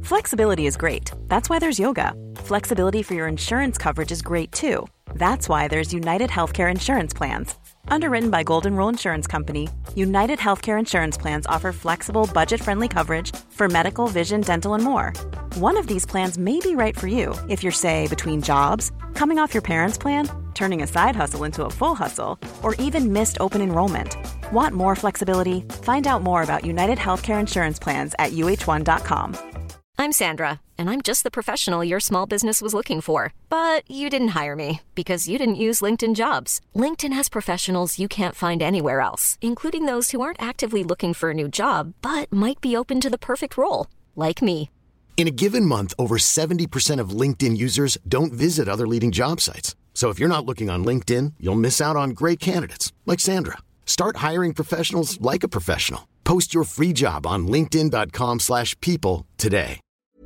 Flexibility is great. That's why there's yoga. Flexibility for your insurance coverage is great too. That's why there's United Healthcare Insurance Plans. Underwritten by Golden Rule Insurance Company, United Healthcare Insurance Plans offer flexible, budget-friendly coverage for medical, vision, dental, and more. One of these plans may be right for you if you're, say, between jobs, coming off your parents' plan, turning a side hustle into a full hustle, or even missed open enrollment. Want more flexibility? Find out more about United Healthcare Insurance Plans at uh1.com. I'm Sandra, and I'm just the professional your small business was looking for. But you didn't hire me because you didn't use LinkedIn Jobs. LinkedIn has professionals you can't find anywhere else, including those who aren't actively looking for a new job, but might be open to the perfect role, like me. In a given month, over 70% of LinkedIn users don't visit other leading job sites. So if you're not looking on LinkedIn, you'll miss out on great candidates like Sandra. Start hiring professionals like a professional. Post your free job on linkedin.com/people today.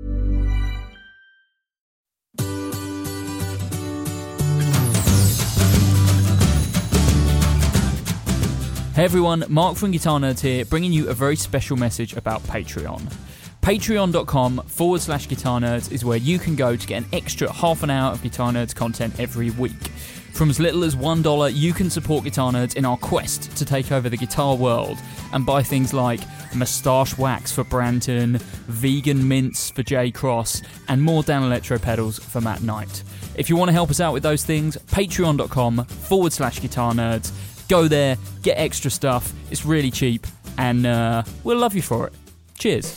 Hey everyone, Mark from Guitar Nerds here, bringing you a very special message about Patreon. Patreon.com/Guitar Nerds is where you can go to get an extra half an hour of Guitar Nerds content every week. From as little as $1, you can support Guitar Nerds in our quest to take over the guitar world and buy things like moustache wax for Branton, vegan mints for Jay Cross, and more Dan Electro pedals for Matt Knight. If you want to help us out with those things, patreon.com/Guitar Nerds. Go there, get extra stuff, it's really cheap, and we'll love you for it. Cheers.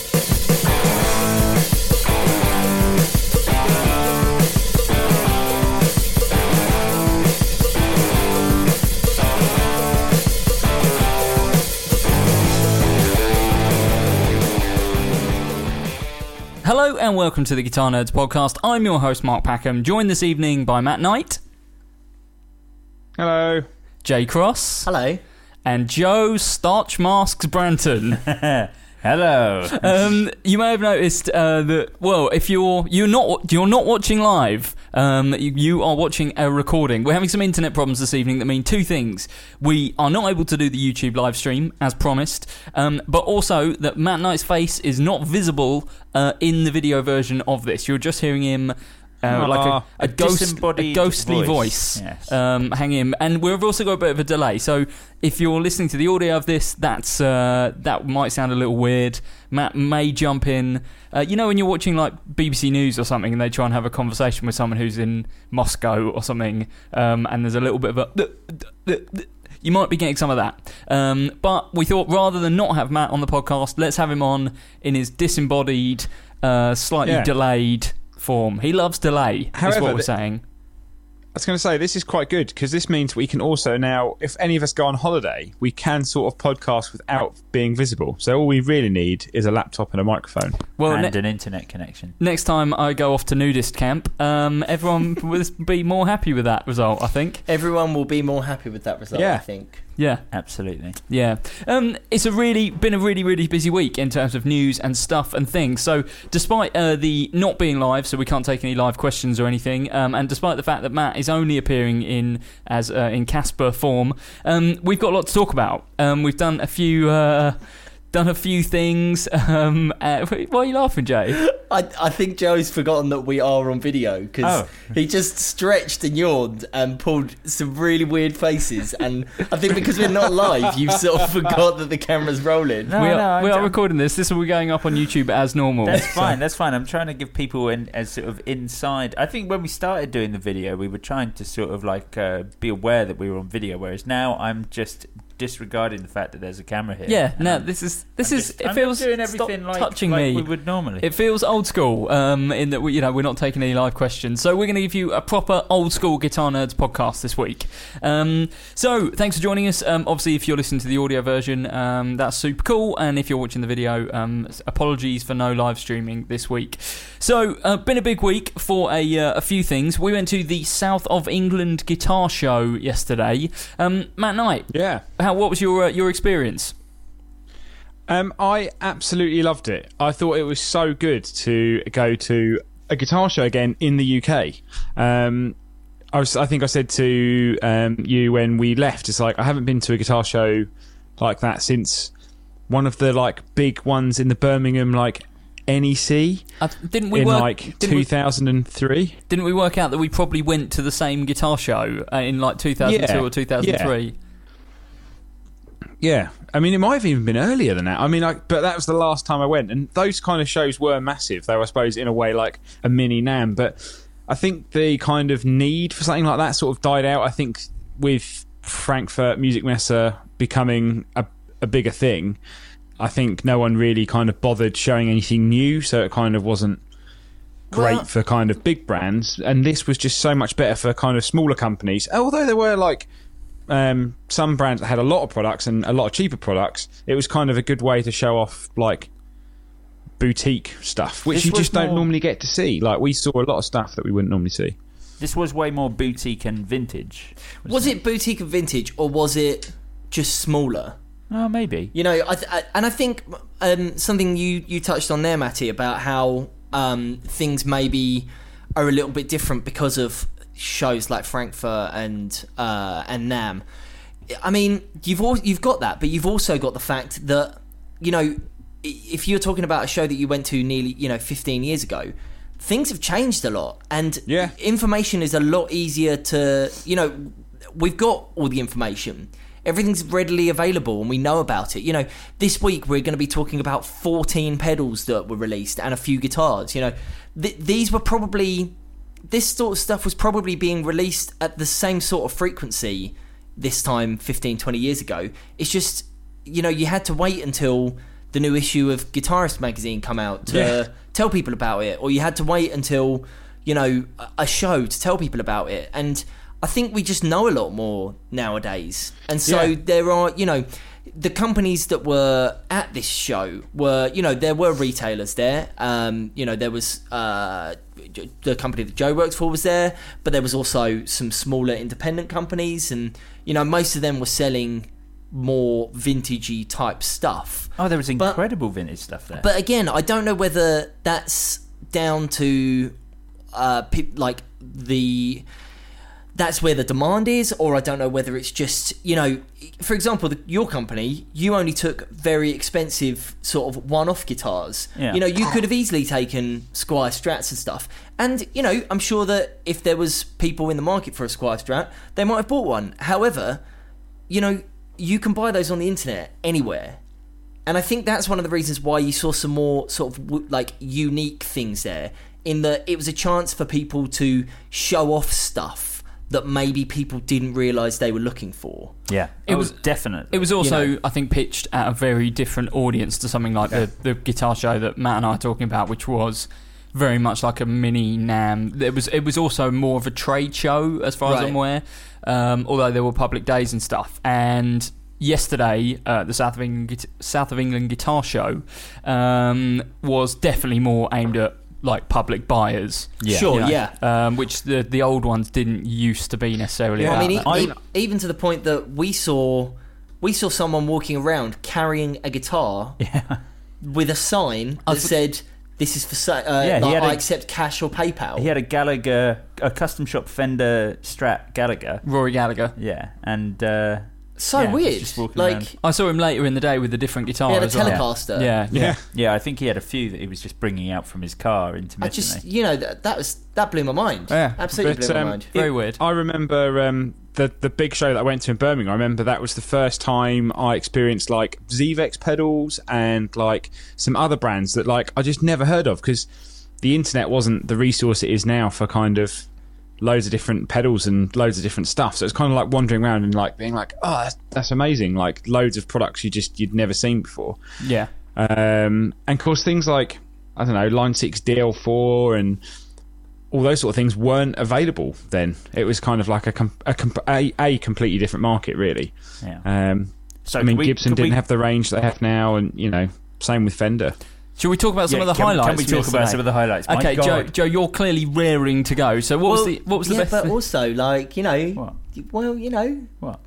Hello and welcome to the Guitar Nerds podcast. I'm your host Mark Packham, joined this evening by Matt Knight. Hello. Jay Cross. Hello. And Joe Starch Masks Branton. Hello. You may have noticed that. Well, if you're not watching live, you are watching a recording. We're having some internet problems this evening that mean two things: we are not able to do the YouTube live stream as promised, but also that Matt Knight's face is not visible in the video version of this. You're just hearing him. Like a ghostly voice yes. hanging, and we've also got a bit of a delay. So if you're listening to the audio of this, that might sound a little weird. Matt may jump in. You know when you're watching like BBC News or something, and they try and have a conversation with someone who's in Moscow or something, and there's a little bit of a. You might be getting some of that. But we thought rather than not have Matt on the podcast, let's have him on in his disembodied, slightly delayed form. He loves delay, is what we're saying. I was going to say, this is quite good, because this means we can also now, if any of us go on holiday, we can sort of podcast without being visible. So all we really need is a laptop and a microphone. Well, and an internet connection. Next time I go off to nudist camp, everyone will be more happy with that result, I think. Everyone will be more happy with that result, I think. Yeah. Absolutely. Yeah. It's been a really busy week in terms of news and stuff and things. So despite the not being live, so we can't take any live questions or anything, and despite the fact that Matt is only appearing in Casper form, we've got a lot to talk about. We've done a few things. Why are you laughing, Jay? I think Joe's forgotten that we are on video, because he just stretched and yawned and pulled some really weird faces, and I think because we're not live, you've sort of forgot that the camera's rolling. We are recording this. This will be going up on YouTube as normal. That's fine. That's fine. I'm trying to give people a sort of inside. I think when we started doing the video, we were trying to sort of like be aware that we were on video, whereas now I'm just disregarding the fact that there's a camera here. Yeah, no, this is. It feels doing everything like touching me. We would normally. It feels old school, in that we're not taking any live questions. So we're going to give you a proper old school Guitar Nerds podcast this week. So thanks for joining us. Obviously, if you're listening to the audio version, that's super cool. And if you're watching the video, apologies for no live streaming this week. So been a big week for a few things. We went to the South of England Guitar Show yesterday. Matt Knight. Yeah. What was your experience? I absolutely loved it. I thought it was so good to go to a guitar show again in the UK. I think I said to you when we left, it's like I haven't been to a guitar show like that since one of the like big ones in the Birmingham like NEC didn't we in work, like 2003. Didn't we work out that we probably went to the same guitar show in like 2002 or 2003? Yeah, I mean, it might have even been earlier than that. I mean, but that was the last time I went, and those kind of shows were massive, though I suppose in a way like a mini NAMM. But I think the kind of need for something like that sort of died out. I think with Frankfurt Musikmesse becoming a bigger thing, I think no one really kind of bothered showing anything new, so it kind of wasn't great for kind of big brands. And this was just so much better for kind of smaller companies. Although there were like some brands that had a lot of products and a lot of cheaper products, it was kind of a good way to show off like boutique stuff, which you just don't normally get to see. Like we saw a lot of stuff that we wouldn't normally see. This was way more boutique and vintage. Was it boutique and vintage, or was it just smaller? Oh, maybe. You know, I think something you touched on there, Matty, about how things maybe are a little bit different because of shows like Frankfurt and NAMM. I mean, you've got that, but you've also got the fact that, you know, if you're talking about a show that you went to nearly 15 years ago, things have changed a lot, and information is a lot easier to, you know, we've got all the information. Everything's readily available and we know about it. You know, this week we're going to be talking about 14 pedals that were released and a few guitars. You know, these were probably... This sort of stuff was probably being released at the same sort of frequency this time 15, 20 years ago. It's just, you know, you had to wait until the new issue of Guitarist magazine come out to tell people about it, or you had to wait until, you know, a show to tell people about it. And I think we just know a lot more nowadays. And so there are, you know, the companies that were at this show were, you know, there were retailers there. You know, there was the company that Joe works for was there, but there was also some smaller independent companies, and, you know, most of them were selling more vintagey type stuff. Oh, there was incredible vintage stuff there. But again, I don't know whether that's down to like that's where the demand is, or I don't know whether it's just, you know, for example, your company, you only took very expensive sort of one-off guitars. Yeah. You know, you could have easily taken Squier Strats and stuff. And, you know, I'm sure that if there was people in the market for a Squier Strat, they might have bought one. However, you know, you can buy those on the internet anywhere. And I think that's one of the reasons why you saw some more sort of like unique things there, in that it was a chance for people to show off stuff that maybe people didn't realise they were looking for. Yeah, it was definitely. It was also, I think, pitched at a very different audience to something like the guitar show that Matt and I are talking about, which was very much like a mini NAMM. It was also more of a trade show, as far as I'm aware, although there were public days and stuff. And yesterday, the South of England Guitar Show was definitely more aimed at like public buyers, which the old ones didn't used to be necessarily. I mean, even to the point that we saw someone walking around carrying a guitar with a sign that said, "This is for sale. I accept cash or PayPal." He had a Gallagher, a custom shop Fender Strat Gallagher, Rory Gallagher, and weird. Just walking like around. I saw him later in the day with a different guitar. He had a as well. Telecaster. Yeah. I think he had a few that he was just bringing out from his car intermittently. I just, you know, that blew my mind. Yeah, absolutely blew my mind. Very weird. I remember the big show that I went to in Birmingham. I remember that was the first time I experienced like Zevex pedals and like some other brands that like I just never heard of, because the internet wasn't the resource it is now for kind of loads of different pedals and loads of different stuff. So it's kind of like wandering around and like being like, oh, that's amazing. Like loads of products you'd never seen before. Yeah. And of course things like, I don't know, Line 6 DL4 and all those sort of things weren't available then. It was kind of like a completely different market, really. Yeah. So I mean, Gibson didn't have the range they have now, and, you know, same with Fender. Should we talk about some of the highlights? Can we talk about some of the highlights? Okay, Joe, you're clearly raring to go. So what was the best? But also, like, you know, what? Well, you know, what?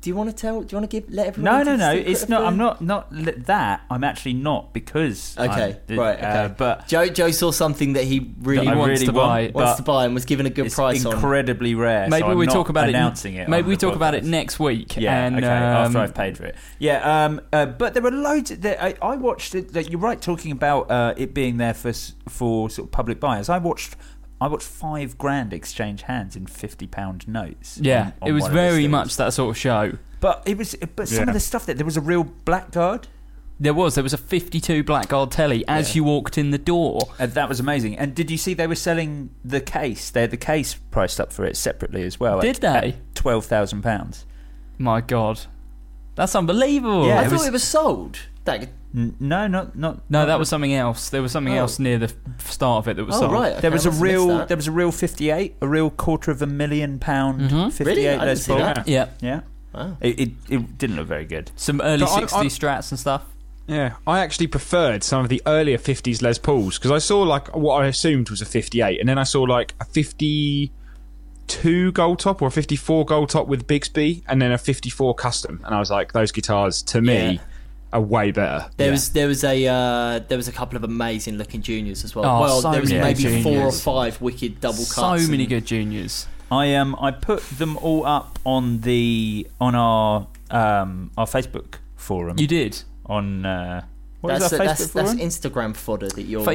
Do you want to let everyone? No. It's not. I'm not that. I'm actually not because. Okay. But Joe saw something that he really wants to buy and was given a good price on. It's incredibly rare. Maybe we talk about announcing it. Maybe we talk about it next week. Yeah. Okay. After I've paid for it. Yeah. But there were loads. I watched it. You're right, talking about it being there for sort of public buyers. I watched $5,000 exchange hands in £50 notes. Yeah, on it was very much that sort of show. But some of the stuff there was a real blackguard. There was a 52 blackguard telly as you walked in the door. And that was amazing. And did you see they were selling the case? They had the case priced up for it separately as well. Did they? At £12,000. My God, that's unbelievable. Yeah, I thought it was sold. No, not. No, that was something else. There was something else near the start of it that was sold. Right. Okay, there was a real 58, a real £250,000 58 really? I didn't Les see Paul. that. Yeah. Wow. It didn't look very good. Some early 60 Strats and stuff. Yeah, I actually preferred some of the earlier 50s Les Pauls because I saw like what I assumed was a 58, and then I saw like a 52 gold top or a 54 gold top with Bigsby, and then a 54 custom, and I was like, those guitars to me are way better. There was a couple of amazing looking juniors as well. So there was maybe juniors. 4 or 5 wicked double cuts. So many good juniors. I put them all up on our Facebook forum. You did on that's Instagram fodder that you're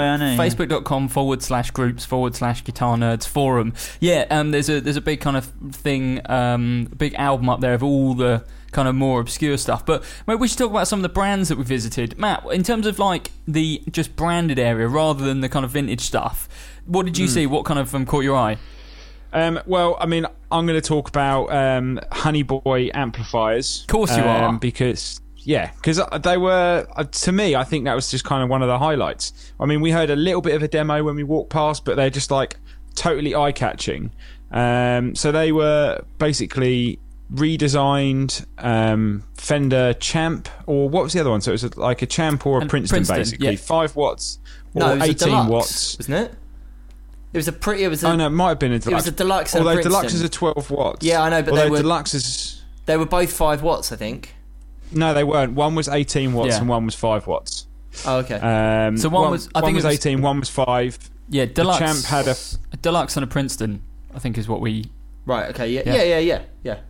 Facebook.com/groups/Guitar Nerds forum. Yeah, there's a big kind of thing, big album up there of all the kind of more obscure stuff. But maybe we should talk about some of the brands that we visited. Matt, in terms of like the just branded area rather than the kind of vintage stuff, what did you see? What kind of caught your eye? Well, I mean, I'm going to talk about Honey Boy amplifiers. Of course you are. Because they were, to me, I think that was just kind of one of the highlights. I mean, we heard a little bit of a demo when we walked past, but they're just like totally eye-catching. So they were basically redesigned Fender Champ, or what was the other one? So it was like a Champ or a Princeton, basically. 5 watts or 18 watts. Wasn't it? It was oh no, it might have been a deluxe. It was a deluxe. Although deluxes are 12 watts. Yeah, I know, but they were both 5 watts, I think. No, they weren't. One was 18 watts and one was 5 watts. Oh, okay. So one was 18, one was 5. Yeah, deluxe. The Champ had a deluxe and a Princeton, I think, is what we. Right. Okay. Yeah.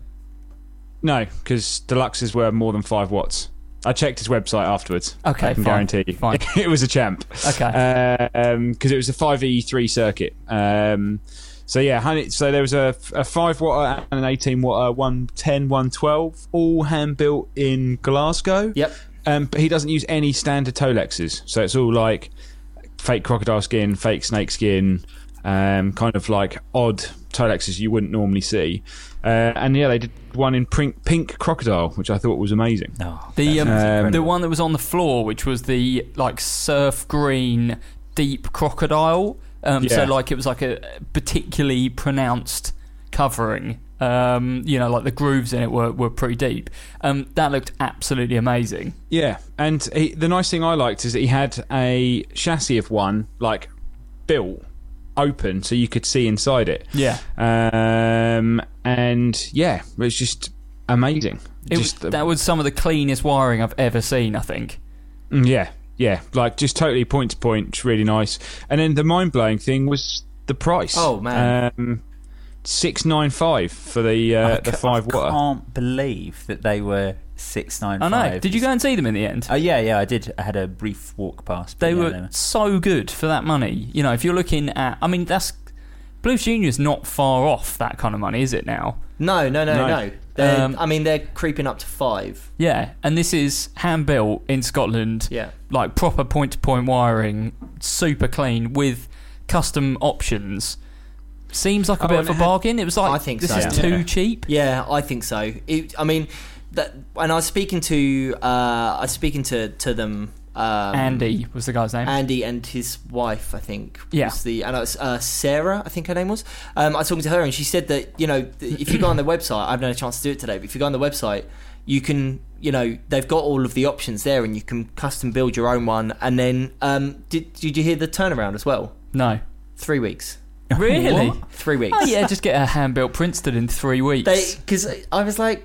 No, because deluxes were more than 5 watts. I checked his website afterwards. Okay, I can guarantee you. Fine. It was a Champ. Okay. Because it was a 5E3 circuit. So yeah, so there was a 5 watt and an 18 watt, 110, 112, all hand built in Glasgow. Yep. But he doesn't use any standard Tolexes, so it's all like fake crocodile skin, fake snake skin, kind of like odd Tolexes you wouldn't normally see. And yeah, they did one in pink crocodile, which I thought was amazing. The one that was on the floor, which was the like surf green deep crocodile. So like it was like a particularly pronounced covering. Like the grooves in it were pretty deep. That looked absolutely amazing. Yeah, and the nice thing I liked is that he had a chassis of one like built open so you could see inside it. Yeah. And yeah, it was just amazing. That was some of the cleanest wiring I've ever seen, I think. Yeah, like just totally point to point, really nice. And then the mind-blowing thing was the price. Oh man. $695 for the 5 watt. I can't believe that they were $695. I know. Did you go and see them in the end? Yeah, I did. I had a brief walk past. They were so good for that money. You know, if you're looking at, I mean, Blues Junior's not far off that kind of money, is it now? No. They're creeping up to 5. Yeah, and this is hand built in Scotland. Yeah, like proper point to point wiring, super clean with custom options. Seems like a bit of a bargain. It was like, I think this is too cheap. Yeah, I think so. And I was speaking to them. Andy was the guy's name. Andy and his wife, I think. Yeah. Was Sarah, I think her name was. I was talking to her, and she said that if you go on their website, I've not had a chance to do it today, but if you go on the website, you can, they've got all of the options there, and you can custom build your own one. And then, did you hear the turnaround as well? No. 3 weeks. Really? What? 3 weeks. Oh yeah, just get a hand-built Princeton in 3 weeks. Because I was like,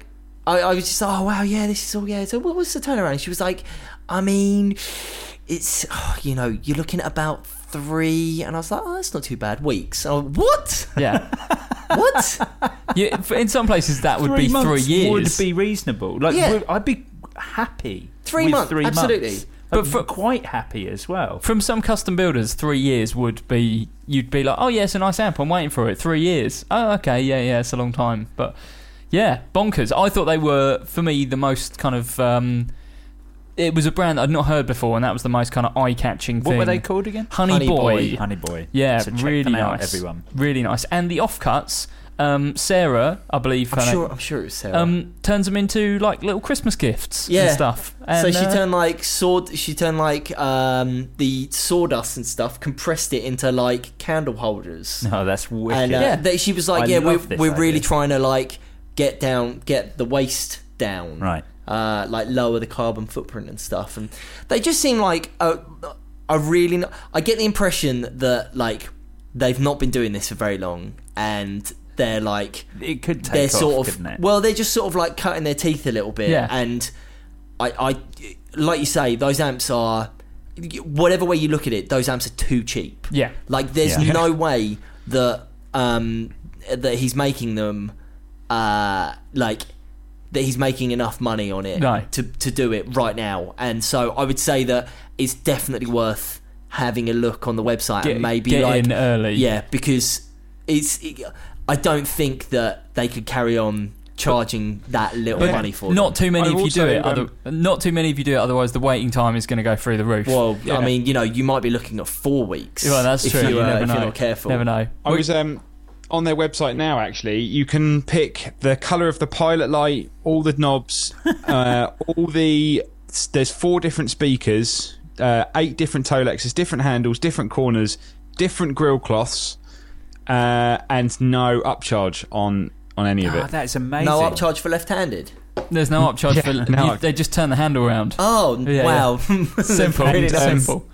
I was just like, oh wow, yeah, this is all, yeah. So what was the turnaround? And she was like, I mean, it's you're looking at about 3, and I was like, oh, that's not too bad. Weeks. Oh, what? Yeah. What? Yeah, in some places that would be 3 years. Would be reasonable. Like, I'd be happy. 3 with months, 3 absolutely. months. But quite happy as well. From some custom builders, 3 years would be. You'd be like, oh yeah, it's a nice amp. I'm waiting for it. 3 years. Oh, okay, yeah, it's a long time. But yeah, bonkers. I thought they were, for me, the most kind of. It was a brand that I'd not heard before, and that was the most kind of eye-catching thing. What were they called again? Honey Boy. Honey Boy. Yeah, so check really them out, nice. everyone. Really nice. And the offcuts, Sarah, I believe. I'm sure it was Sarah. Turns them into like little Christmas gifts and stuff. And, so she turned like the sawdust and stuff, compressed it into like candle holders. Oh, that's wicked. And she was like, we're really idea. trying to like get the waste down, right? Like lower the carbon footprint and stuff. And they just seem like I get the impression that like they've not been doing this for very long, and they're like, it could take they're off, sort of, couldn't it? well, they're just sort of like cutting their teeth a little bit. Yeah. And I like you say, those amps are, whatever way you look at it, those amps are too cheap. Yeah. Like there's no way that that he's making them like that he's making enough money on it to do it right now. And so I would say that it's definitely worth having a look on the website and maybe get like in early. Yeah, because I don't think that they could carry on charging that little money for them. Not too many if you do it. Not too many if you do it. Otherwise, the waiting time is going to go through the roof. Well, I mean, you might be looking at 4 weeks. Well, that's true. You never if know. you're not careful. Never know. I was on their website now. Actually, you can pick the colour of the pilot light, all the knobs, There's 4 different speakers, 8 different Tolexes, different handles, different corners, different grill cloths, and no upcharge on any of it. That's amazing. No upcharge for left-handed. There's no upcharge no. they just turn the handle around. Oh, wow. Simple. Really nice. Simple.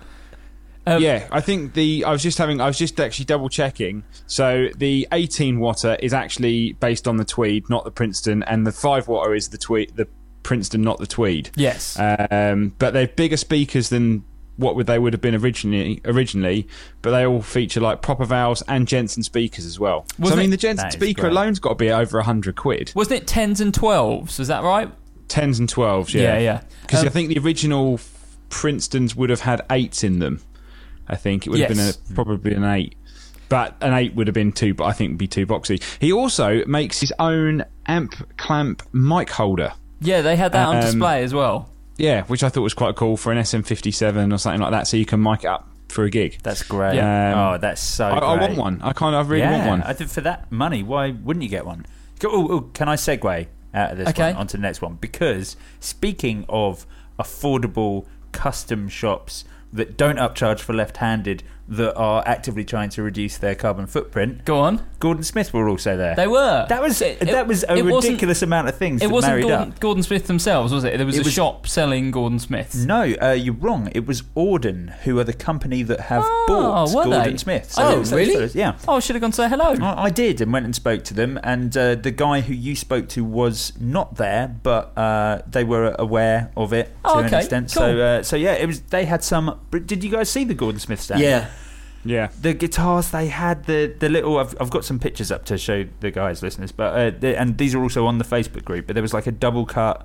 Yeah, I think I was just actually double checking. So the 18 watter is actually based on the Tweed, not the Princeton, and the 5 watter is the Princeton, not the Tweed. Yes. But they're bigger speakers than what they would have been originally, but they all feature like proper valves and Jensen speakers as well. So I mean, the Jensen speaker alone's got to be over £100. Wasn't it 10s and 12s? Is that right? 10s and 12s, yeah. Yeah. Because I think the original Princetons would have had 8s in them. I think it would have been probably an 8. But an 8 would have been too, but I think would be too boxy. He also makes his own amp clamp mic holder. Yeah, they had that on display as well. Yeah, which I thought was quite cool for an SM57 or something like that, so you can mic it up for a gig. That's great. That's so great. I want one. I really want one. I think for that money, why wouldn't you get one? Can I segue out of this one onto the next one? Because speaking of affordable custom shops that don't upcharge for left-handed, that are actively trying to reduce their carbon footprint. Go on. Gordon Smith were also there. They were. That was a ridiculous amount of things. It that wasn't married up. Gordon Smith themselves, was it? There was a shop selling Gordon Smiths. No, you're wrong. It was Auden, who are the company that have bought Gordon Smith. So really? Yeah. Oh, I should have gone to say hello. I did, and went and spoke to them. And the guy who you spoke to was not there, but they were aware of it to an extent. Cool. So yeah, it was. They had some. Did you guys see the Gordon Smith stand? Yeah. The guitars they had, the little. I've got some pictures up to show the guys, listeners, but and these are also on the Facebook group. But there was like a double cut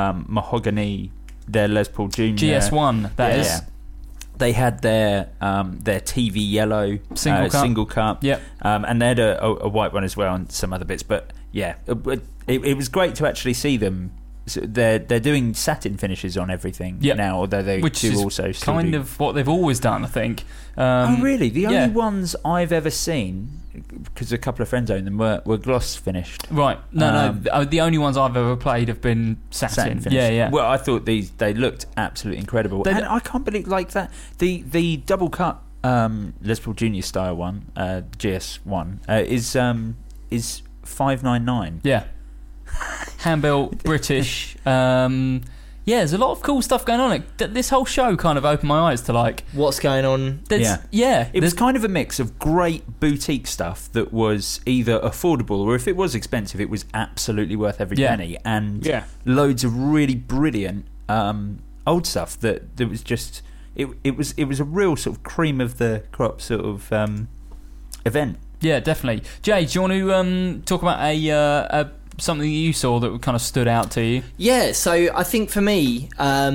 mahogany, their Les Paul Jr. GS1. That is. Yeah. They had their TV yellow single cut. Yep. And they had a white one as well, and some other bits. But yeah, it was great to actually see them. So they're doing satin finishes on everything now, although they do also kind of what they've always done, I think. Oh, really? The only ones I've ever seen, because a couple of friends own them, were gloss finished. Right. No. The only ones I've ever played have been satin finished. Yeah. Well, I thought they looked absolutely incredible, and I can't believe like that. The double cut Les Paul Junior style one, GS1, is $599. Yeah. Hand-built, British. Yeah, there's a lot of cool stuff going on. This whole show kind of opened my eyes to like what's going on. It was kind of a mix of great boutique stuff that was either affordable, or if it was expensive, it was absolutely worth every penny, and loads of really brilliant old stuff that was just it was a real sort of cream of the crop sort of event. Yeah, definitely. Jay, do you want to talk about a something you saw that kind of stood out to you? Yeah, so I think for me,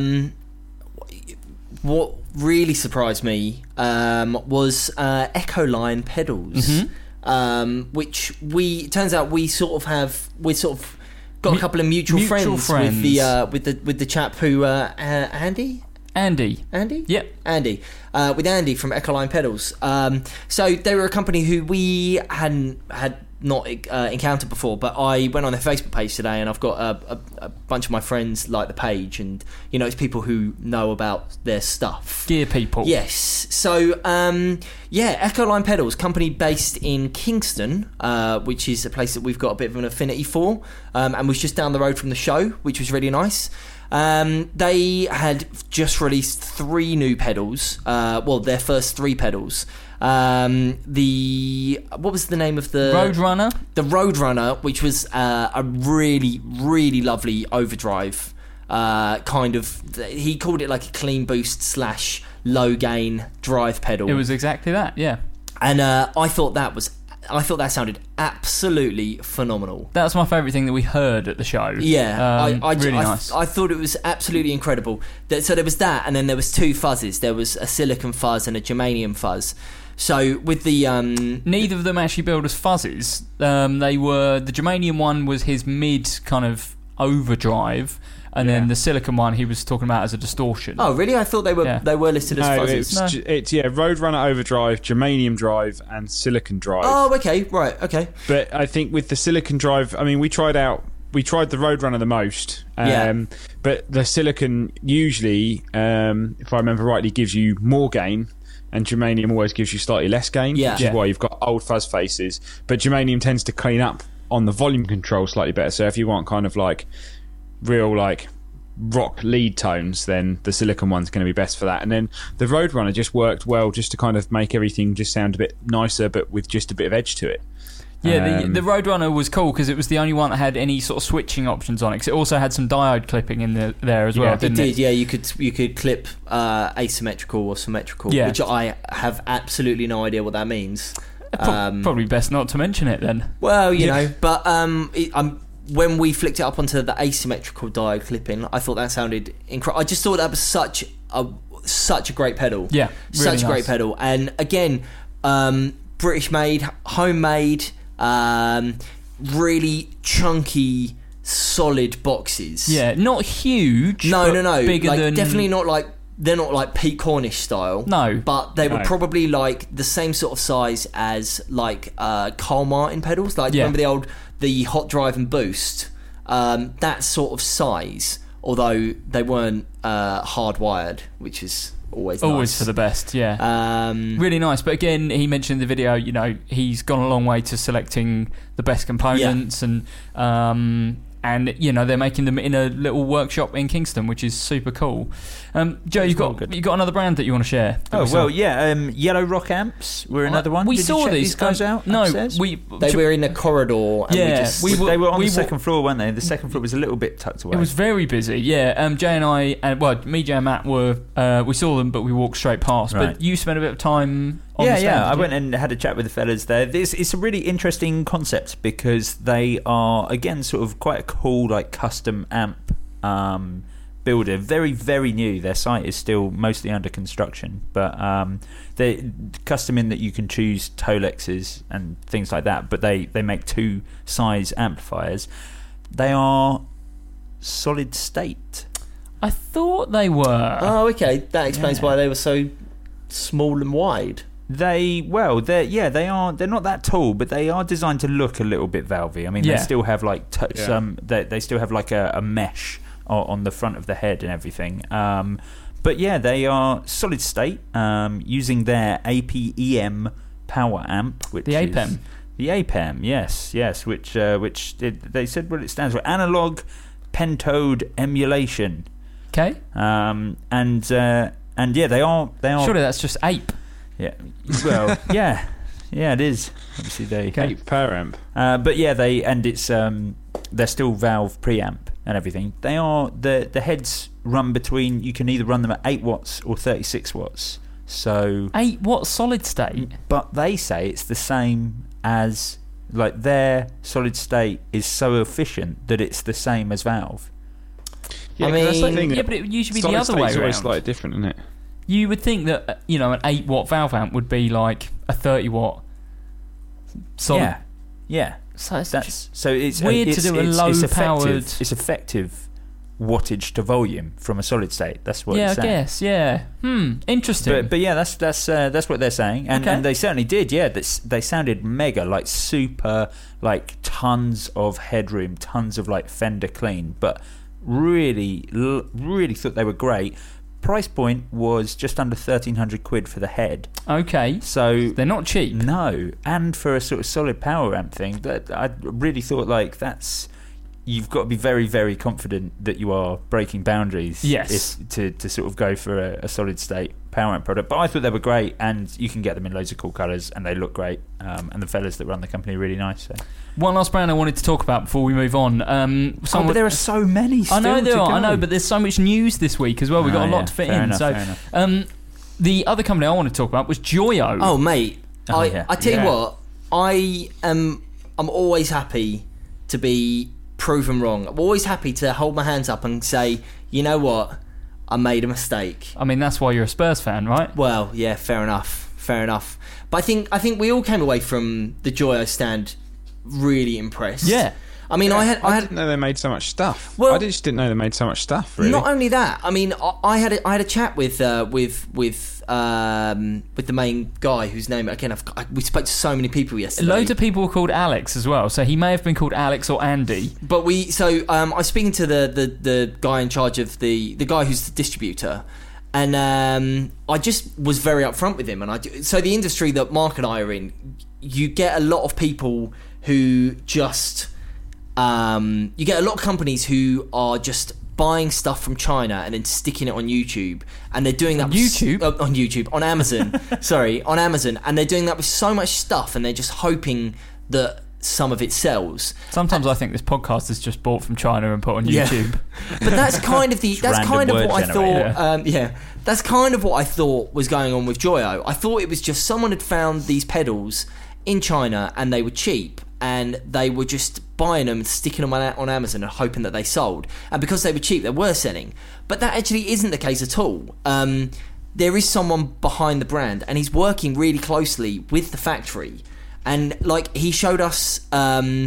what really surprised me was Echoline pedals, which it turns out we sort of got a couple of mutual friends. with the chap who Andy. Yep. Andy. With Andy from Echoline Pedals. So they were a company who we had not encountered before, but I went on their Facebook page today, and I've got a bunch of my friends like the page, and it's people who know about their stuff. Gear people. Yes. So Echoline Pedals, company based in Kingston, which is a place that we've got a bit of an affinity for, and was just down the road from the show, which was really nice. They had just released 3 new pedals. Their first 3 pedals. What was the name of the Roadrunner? The Roadrunner, which was a really, really lovely overdrive. Kind of, he called it like a clean boost / low gain drive pedal. It was exactly that, yeah. And I thought that sounded absolutely phenomenal. That's my favourite thing that we heard at the show. Yeah, really nice. I thought it was absolutely incredible. So there was that, and then there was 2 fuzzes. There was a silicon fuzz and a germanium fuzz. So with the neither of them actually billed as fuzzes. The germanium one was his mid kind of overdrive. And then the silicon one he was talking about as a distortion. Oh, really? I thought they were listed as fuzzes. It's Roadrunner Overdrive, Germanium Drive, and Silicon Drive. Oh, okay, right, okay. But I think with the Silicon Drive, I mean, we tried the Roadrunner the most. But the Silicon usually, if I remember rightly, gives you more gain. And Germanium always gives you slightly less gain, which is why you've got old fuzz faces. But Germanium tends to clean up on the volume control slightly better. So if you want kind of like real like rock lead tones, then the silicon one's going to be best for that. And then the Roadrunner just worked well just to kind of make everything just sound a bit nicer, but with just a bit of edge to it. Yeah, the Roadrunner was cool because it was the only one that had any sort of switching options on it, because it also had some diode clipping in there as well, didn't it? It did, yeah. You could clip asymmetrical or symmetrical, which I have absolutely no idea what that means. Probably best not to mention it then. Well, you know, but when we flicked it up onto the asymmetrical diode clipping, I thought that sounded incredible. I just thought that was such a great pedal. Yeah, really such a great pedal. And again, British made, homemade, really chunky, solid boxes. Yeah, not huge. No. Bigger like, than... definitely not like... They're not like Pete Cornish style. No. But they were probably like the same sort of size as like Carl Martin pedals. Like, remember the Hot Drive and Boost? That sort of size. Although they weren't hardwired, which is always nice. For the best, yeah. Really nice. But again, he mentioned in the video, you know, he's gone a long way to selecting the best components and you know, they're making them in a little workshop in Kingston, which is super cool. Joe, you got another brand that you want to share? Yellow Rock amps were another one. We Did saw you check these guys out. No, upstairs? They were in the corridor. And they were on the second floor, weren't they? The second floor was a little bit tucked away. It was very busy. Yeah. Jay and I, me, Jay, and Matt were. We saw them, but we walked straight past. Right. But you spent a bit of time. I went and had a chat with the fellas there. It's a really interesting concept because they are, again, sort of quite a cool, like, custom amp builder. Very, very new. Their site is still mostly under construction, but they're custom in that you can choose Tolexes and things like that, but they make 2 size amplifiers. They are solid state. I thought they were. Oh, okay. That explains why they were so small and wide. They're not that tall, but they are designed to look a little bit valvy. I mean, they still have like they still have like a mesh on the front of the head and everything. But yeah, they are solid state using their APEM power amp, which the APEM. The APEM, yes, which they said what it stands for: analog pentode emulation. Okay. And yeah, they are. Surely that's just ape. Yeah. Well, yeah, it is. Obviously, Ape per amp. but yeah, they're still Valve preamp and everything. They are the heads run between. You can either run them at 8 watts or 36 watts. So 8 watt solid state. But they say it's the same as, like, their solid state is so efficient that it's the same as Valve. Yeah, I mean, that's the thing. Yeah, but it usually be the other way Solid state's always around. slightly different, isn't it? You would think that an 8 watt Valve amp would be like a 30 watt solid. Yeah. So it's It's weird it's, to do a it's low-powered. effective, it's effective wattage to volume from a solid state. That's what it's I saying. guess. Yeah. Interesting. But yeah, that's what they're saying, and they certainly did. Yeah, they sounded mega, like super, like tons of headroom, tons of like Fender clean, but really thought they were great. Price point was just under 1,300 quid for the head. Okay. So they're not cheap. No, and for a sort of solid power amp thing, that I really thought like that's. You've got to be very, very confident that you are breaking boundaries. Yes. To sort of go for a solid state power amp product. But I thought they were great, and you can get them in loads of cool colours, and they look great. And the fellas that run the company are really nice. So. One last brand I wanted to talk about before we move on. But there are so many still I know there to are, go. I know, but there's so much news this week as well. We've got a lot to fit fair in. enough. The other company I wanted to talk about was Joyo. Oh, mate. yeah. I tell you what, I'm always happy to be proven wrong. I'm always happy to hold my hands up and say, you know what, I made a mistake. I mean, that's why you're a Spurs fan, right? Well, yeah, fair enough. But I think we all came away from the Joyo stand really impressed. Yeah. I mean, I didn't know they made so much stuff. Well, I just didn't know they made so much stuff. Really. Not only that, I mean, I had a chat with the main guy whose name again we spoke to so many people yesterday. Loads of people were called Alex as well, so he may have been called Alex or Andy. But I was speaking to the guy in charge of the guy who's the distributor, and I just was very upfront with him. And so the industry that Mark and I are in, you get a lot of people who just you get a lot of companies who are just buying stuff from China and then sticking it on YouTube, and they're doing that on Amazon. Sorry, on Amazon, and they're doing that with so much stuff, and they're just hoping that some of it sells. Sometimes I think this podcast is just bought from China and put on YouTube. But that's kind of what I thought. Yeah. That's kind of what I thought was going on with Joyo. I thought it was just someone had found these pedals in China and they were cheap, and they were just buying them and sticking them on Amazon and hoping that they sold. And because they were cheap, they were selling. But that actually isn't the case at all. There is someone behind the brand, and he's working really closely with the factory. And like he showed us the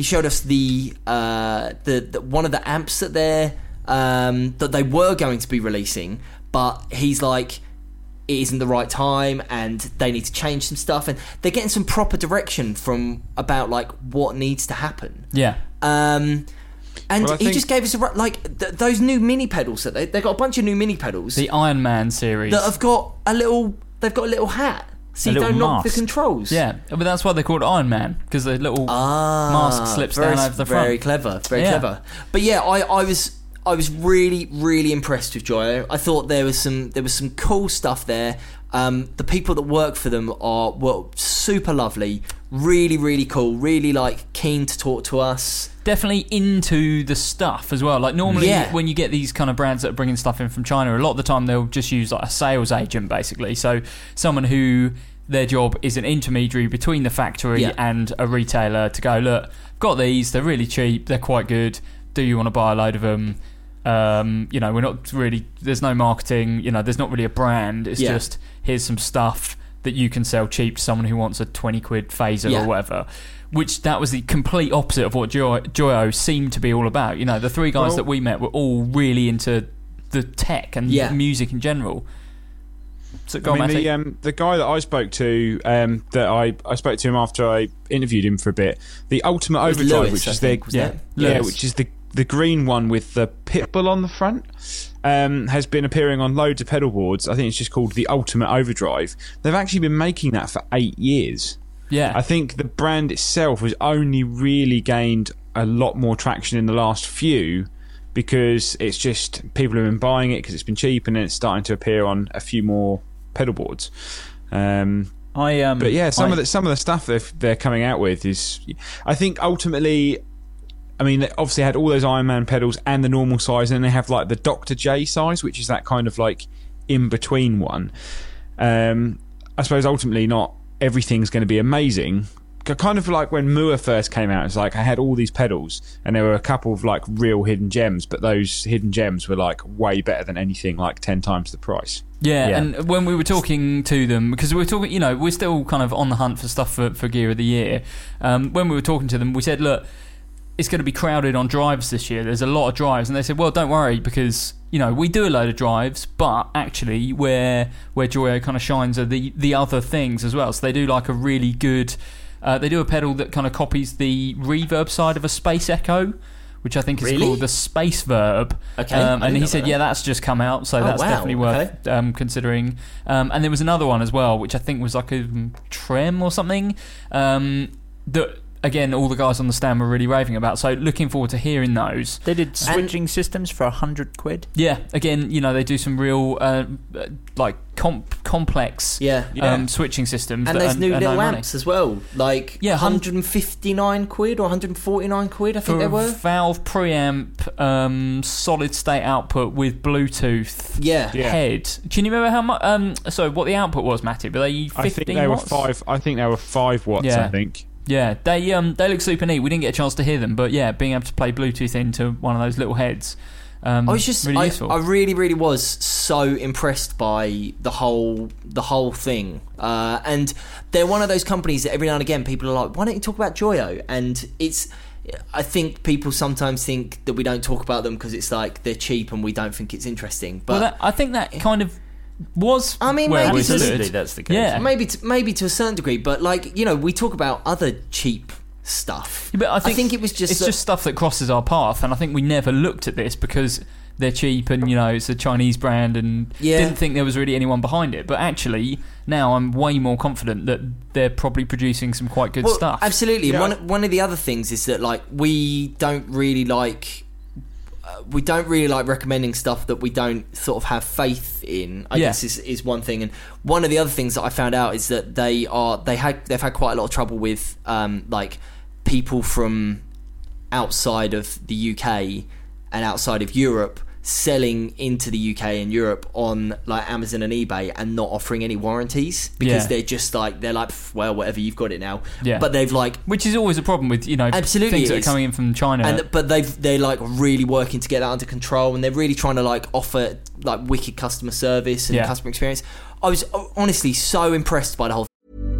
one of the amps that they were going to be releasing, but he's like, it isn't the right time and they need to change some stuff, and they're getting some proper direction from about like what needs to happen. Yeah. And he just gave us those new mini pedals that they've got a bunch of new mini pedals. The Iron Man series that have got a little hat. So you don't knock the controls. Yeah, but that's why they're called Iron Man, because the little mask slips down over the front. Very clever, clever. But yeah, I was really, really impressed with Joyo. I thought there was some cool stuff there. The people that work for them were super lovely, really, really cool, really like keen to talk to us. Definitely into the stuff as well. Like normally when you get these kind of brands that are bringing stuff in from China, a lot of the time they'll just use like a sales agent basically. So someone who their job is an intermediary between the factory and a retailer to go, look, got these, they're really cheap, they're quite good, do you want to buy a load of them? We're not really, there's no marketing, there's not really a brand, it's just here's some stuff that you can sell cheap to someone who wants a 20 quid phaser or whatever. Which that was the complete opposite of what Joyo seemed to be all about. The three guys that we met were all really into the tech and music in general. So the guy that I spoke to, that I spoke to him after I interviewed him for a bit. The Ultimate Overdrive, which is the green one with the Pitbull on the front, has been appearing on loads of pedal boards. I think it's just called the Ultimate Overdrive. They've actually been making that for 8 years. Yeah, I think the brand itself has only really gained a lot more traction in the last few, because it's just people have been buying it because it's been cheap, and then it's starting to appear on a few more pedal boards. But yeah, some of the stuff they're coming out with is, I think ultimately, I mean, they obviously had all those Ironman pedals and the normal size, and they have like the Dr. J size, which is that kind of like in between one. I suppose ultimately not everything's going to be amazing. Kind of like when Mua first came out, it's like I had all these pedals and there were a couple of like real hidden gems, but those hidden gems were like way better than anything, like 10 times the price. Yeah, and when we were talking to them, because we were talking, you know, we're still kind of on the hunt for stuff for Gear of the Year. When we were talking to them, we said, look, it's going to be crowded on drives this year. There's a lot of drives. And they said, well, don't worry, because, you know, we do a load of drives, but actually where Joyo kind of shines are the other things as well. So they do like a really good... they do a pedal that kind of copies the reverb side of a Space Echo, which I think is called the Space Verb. Okay. And he said, yeah, that's just come out, so that's definitely worth considering. And there was another one as well, which I think was like a Trem or something, that... Again, all the guys on the stand were really raving about. So, looking forward to hearing those. They did switching systems for £100. Yeah, again, you know, they do some real like complex switching systems. And there's new little amps as well, like 159 quid or 149 quid, I think they were. Valve preamp, solid state output with Bluetooth. Head. Can you remember how much? So, what the output was, Matty? Were they 15 I think they watts? were 5. I think they were 5 watts. I think. Yeah, they look super neat. We didn't get a chance to hear them, but yeah, being able to play Bluetooth into one of those little heads, really useful. I really was so impressed by the whole thing. And they're one of those companies that every now and again people are like, why don't you talk about Joyo? And I think people sometimes think that we don't talk about them because it's like they're cheap and we don't think it's interesting. But I think that kind of was. I mean, maybe that's the case. Yeah, maybe to a certain degree, but like, you know, we talk about other cheap stuff. Yeah, but I think it was just it's just stuff that crosses our path, and I think we never looked at this because they're cheap and, you know, it's a Chinese brand and didn't think there was really anyone behind it. But actually, now I'm way more confident that they're probably producing some quite good stuff. Absolutely. Yeah. One of the other things is that like we don't really like recommending stuff that we don't sort of have faith in. I guess is one thing. And one of the other things that I found out is that they've had quite a lot of trouble with like people from outside of the UK and outside of Europe selling into the UK and Europe on like Amazon and eBay and not offering any warranties because they're just like, they're like, well, whatever, you've got it now. Yeah. But they've like, which is always a problem with, you know, absolutely things that are coming in from China. But they're like really working to get that under control, and they're really trying to like offer like wicked customer service and customer experience. I was honestly so impressed by the whole.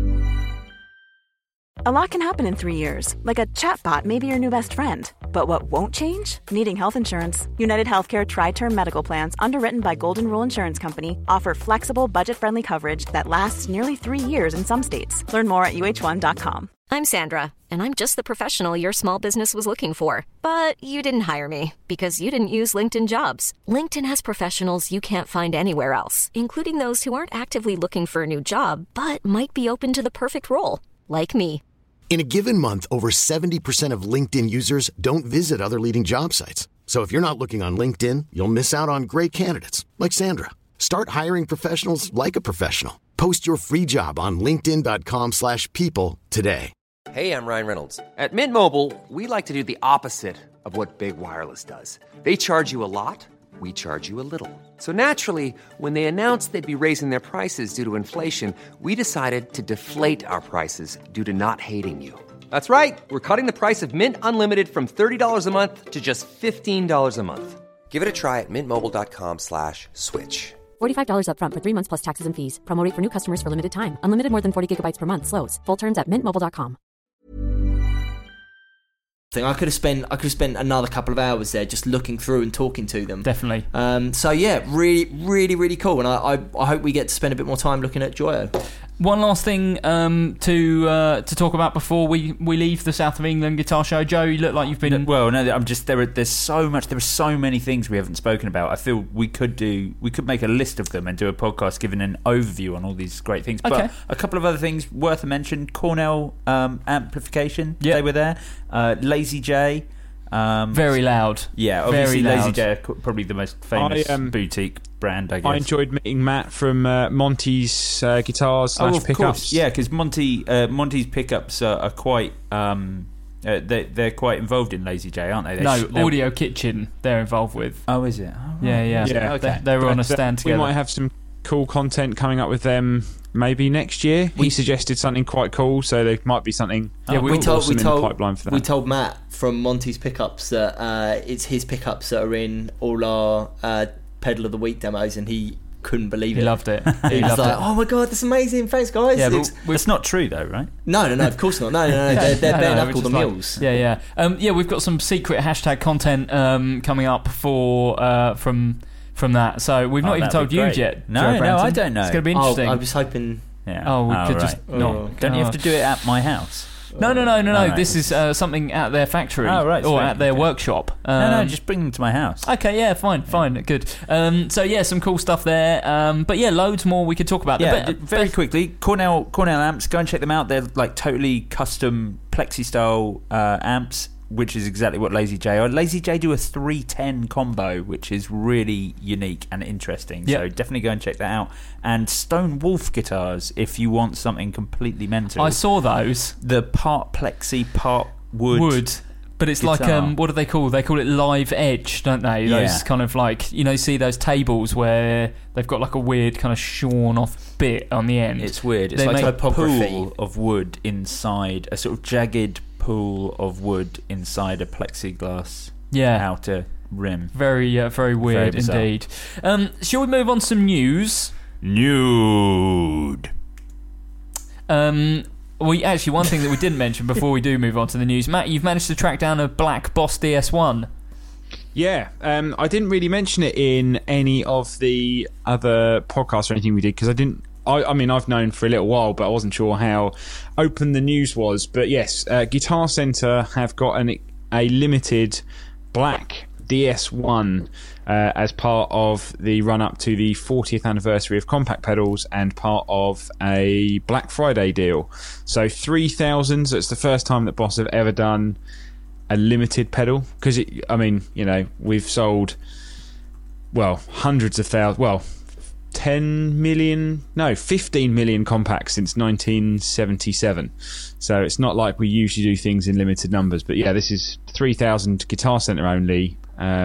A lot can happen in 3 years, like a chatbot may be your new best friend. But what won't change? Needing health insurance. United Healthcare Tri-Term Medical Plans, underwritten by Golden Rule Insurance Company, offer flexible, budget-friendly coverage that lasts nearly 3 years in some states. Learn more at uh1.com. I'm Sandra, and I'm just the professional your small business was looking for. But you didn't hire me because you didn't use LinkedIn Jobs. LinkedIn has professionals you can't find anywhere else, including those who aren't actively looking for a new job, but might be open to the perfect role, like me. In a given month, over 70% of LinkedIn users don't visit other leading job sites. So if you're not looking on LinkedIn, you'll miss out on great candidates like Sandra. Start hiring professionals like a professional. Post your free job on linkedin.com/people today. Hey, I'm Ryan Reynolds. At Mint Mobile, we like to do the opposite of what Big Wireless does. They charge you a lot, we charge you a little. So naturally, when they announced they'd be raising their prices due to inflation, we decided to deflate our prices due to not hating you. That's right. We're cutting the price of Mint Unlimited from $30 a month to just $15 a month. Give it a try at mintmobile.com/switch. $45 up front for 3 months plus taxes and fees. Promo rate for new customers for limited time. Unlimited more than 40 gigabytes per month. Slows full terms at mintmobile.com. I could have spent another couple of hours there just looking through and talking to them. Definitely. So yeah, really cool, and I hope we get to spend a bit more time looking at Joyo. One last thing to talk about before we leave the South of England Guitar Show. Joe, you look like you've been... There's so much. There are so many things we haven't spoken about. I feel we could make a list of them and do a podcast giving an overview on all these great things. Okay. But a couple of other things worth a mention. Cornell amplification, they were there. Lazy J. Very loud. Yeah, obviously Very Lazy loud. J are probably the most famous boutique brand, I guess. I enjoyed meeting Matt from Monty's guitars / of pickups. course. Yeah, because Monty's pickups are quite... they're quite involved in Lazy J, aren't they? Audio Kitchen they're involved with. Oh, is it? Oh, right. Yeah. Okay. They were on a But, stand together. We might have some cool content coming up with them maybe next year. He suggested something quite cool, so there might be something awesome in the pipeline for that. We told Matt from Monty's Pickups that it's his pickups that are in all our Pedal of the Week demos, and he couldn't believe it. He loved it. He was like, "Oh my god, that's amazing! Thanks, guys." Yeah, It's- but It's not true, though, right? no, of course not. No. They're bare knuckle the mules. Yeah. We've got some secret hashtag content coming up for from that. So we've not even told you yet. No, Joe Branton. I don't know. It's going to be interesting. I was hoping. Yeah. Oh, we could right. just not. Don't you have to do it at my house? No. right. This is something at their factory so- or at their workshop. No, just bring them to my house. Okay, yeah, fine, good. Some cool stuff there. But yeah, loads more we could talk about. Yeah, very quickly, Cornell amps. Go and check them out. They're like totally custom plexi style amps, which is exactly what Lazy J are. Lazy J do a 310 combo, which is really unique and interesting. So definitely go and check that out. And Stone Wolf guitars, if you want something completely mental. I saw those. The part plexi, part wood. But it's guitar. like, what do they call? They call it live edge, don't they? Yeah. Those kind of like, see those tables where they've got like a weird kind of shorn off bit on the end. It's weird. It's They like make a topography. pool of wood inside, a sort of jagged pool of wood inside a plexiglass outer rim. Very weird bizarre. indeed. Shall we move on to some news? Nude. One thing that we didn't mention before we do move on to the news, Matt, you've managed to track down a black Boss DS1. Yeah, I didn't really mention it in any of the other podcasts or anything we did because I didn't. I mean, I've known for a little while, but I wasn't sure how open the news was. But yes, Guitar Center have got a limited black DS1 as part of the run-up to the 40th anniversary of Compact Pedals and part of a Black Friday deal. So 3,000, so it's the first time that Boss have ever done a limited pedal. Because, we've sold, hundreds of thousands, 15 million compacts since 1977. So it's not like we usually do things in limited numbers. But yeah, this is 3,000 Guitar Center only.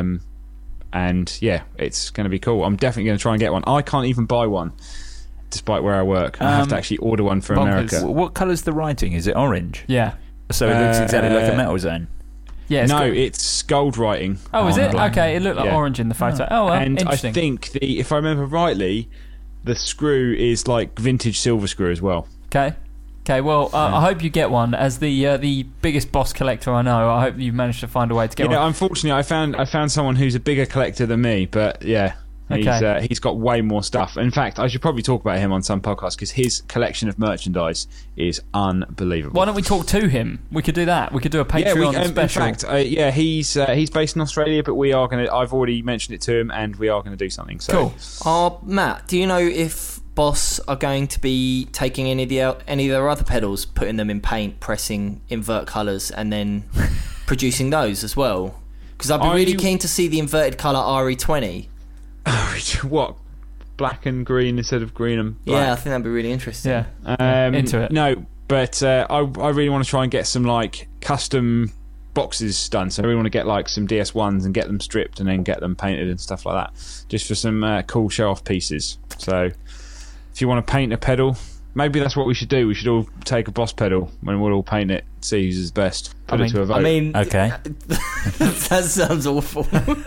And yeah, it's going to be cool. I'm definitely going to try and get one. I can't even buy one, despite where I work. I have to actually order one from America. What colour's the writing? Is it orange? Yeah. So it looks exactly like a Metal Zone. Yeah. It's gold writing. Oh, is it? black. Okay, it looked like orange in the photo. Oh, well, and I interesting. think if I remember rightly, the screw is like vintage silver screw as well. Okay. Well, I hope you get one. As the biggest Boss collector I know, I hope you've managed to find a way to get one. Unfortunately, I found someone who's a bigger collector than me, but yeah. He's got way more stuff. In fact, I should probably talk about him on some podcast because his collection of merchandise is unbelievable. Why don't we talk to him? We could do that. We could do a Patreon special. In fact, he's based in Australia, but we are going to. I've already mentioned it to him, and we are going to do something. So. Cool. Matt, do you know if Boss are going to be taking any of their other pedals, putting them in paint, pressing invert colours, and then producing those as well? Because I'd be really keen to see the inverted colour RE20. What? Black and green instead of green and black? Yeah, I think that'd be really interesting. Yeah. Into it. No, but I really want to try and get some like custom boxes done. So I really want to get like some DS1s and get them stripped and then get them painted and stuff like that, just for some cool show-off pieces. So if you want to paint a pedal, maybe that's what we should do. We should all take a Boss pedal and we'll all paint it, see who's his best, put it to a vote. Okay. That sounds awful.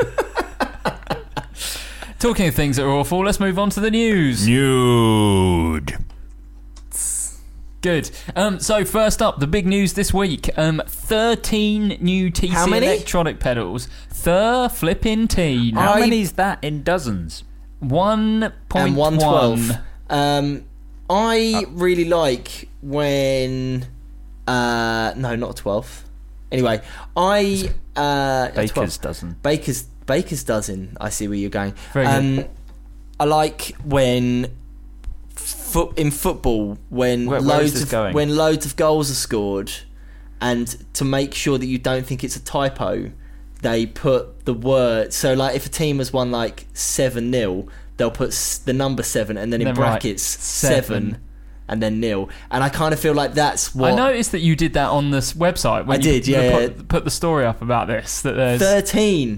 Talking of things that are awful, let's move on to the news. Nude. Good. So first up, the big news this week: 13 new TC How many? electronic pedals. Flippin'. How many is that in dozens? 1.1. And 112. I really like when... no, not a 12. Anyway, Baker's dozen. Baker's dozen. I see where you're going. Very good. I like when in football when where loads is this of going? when loads of goals are scored, and to make sure that you don't think it's a typo, they put the word. So like if a team has won like 7-0, they'll put the number 7 and then in brackets 7 and then 0. And I kind of feel like that's what I noticed that you did that on this website. When I did, yeah. Put the story up about this. That there's 13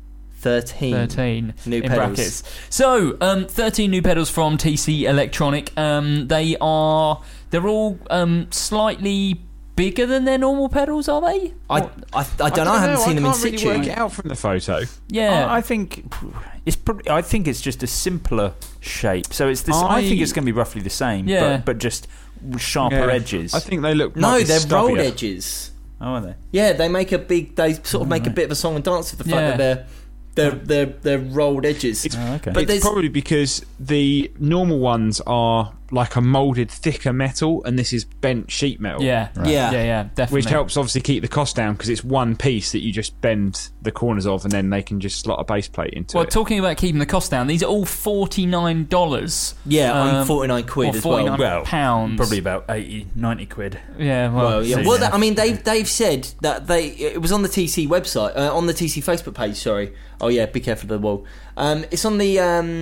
new in pedals. Brackets. So 13 new pedals from TC Electronic. They're all slightly bigger than their normal pedals, are they? I don't know. I haven't seen them in situ. I can't really work it out from the photo. Yeah, I think it's just a simpler shape. So it's this. I think it's going to be roughly the same. Yeah. but just sharper edges. I think they look. No, they're stubbier. rolled edges. Oh, are they? Yeah, they make a big. They sort of make a bit of a song and dance with the fact that they're rolled edges. Okay. But it's probably because the normal ones are like a moulded thicker metal, and this is bent sheet metal. Yeah, definitely. Which helps obviously keep the cost down because it's one piece that you just bend the corners of, and then they can just slot a base plate into it. Well, talking about keeping the cost down, these are all $49. Yeah, 49 quid or as well. Well, pounds. Probably about 80, 90 quid. Yeah, well, yeah. Well, I mean, they've said that it was on the TC website, on the TC Facebook page. Sorry. Oh yeah, be careful of the wall. It's on the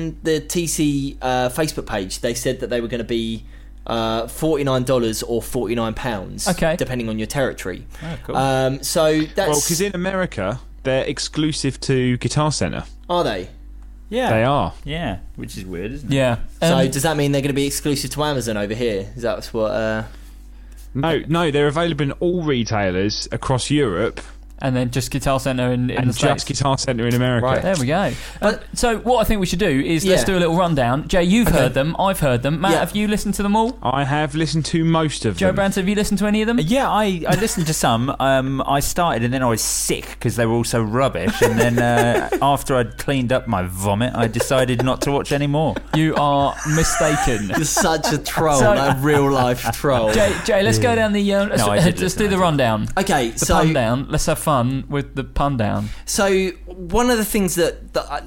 TC Facebook page. They said that they were going to be $49 or £49. Okay, depending on your territory. Oh, cool. So that's because in America they're exclusive to Guitar Center. Are they? Yeah, they are. Yeah, which is weird, isn't it? Yeah. So does that mean they're going to be exclusive to Amazon over here? Is that what? No, they're available in all retailers across Europe. And then just Guitar Center in the States. Just Guitar Center in America. Right, there we go. So what I think we should do is let's do a little rundown. Jay, you've heard them. I've heard them. Matt, have you listened to them all? I have listened to most of Joe them. Brandt, have you listened to any of them? Yeah, I listened to some. I started and then I was sick because they were all so rubbish. And then after I'd cleaned up my vomit, I decided not to watch any more. You are mistaken. You're such a troll, a real life troll. Jay, let's go down the. Let's do the rundown. Okay, the pun down. Let's have fun with the pun down. So one of the things that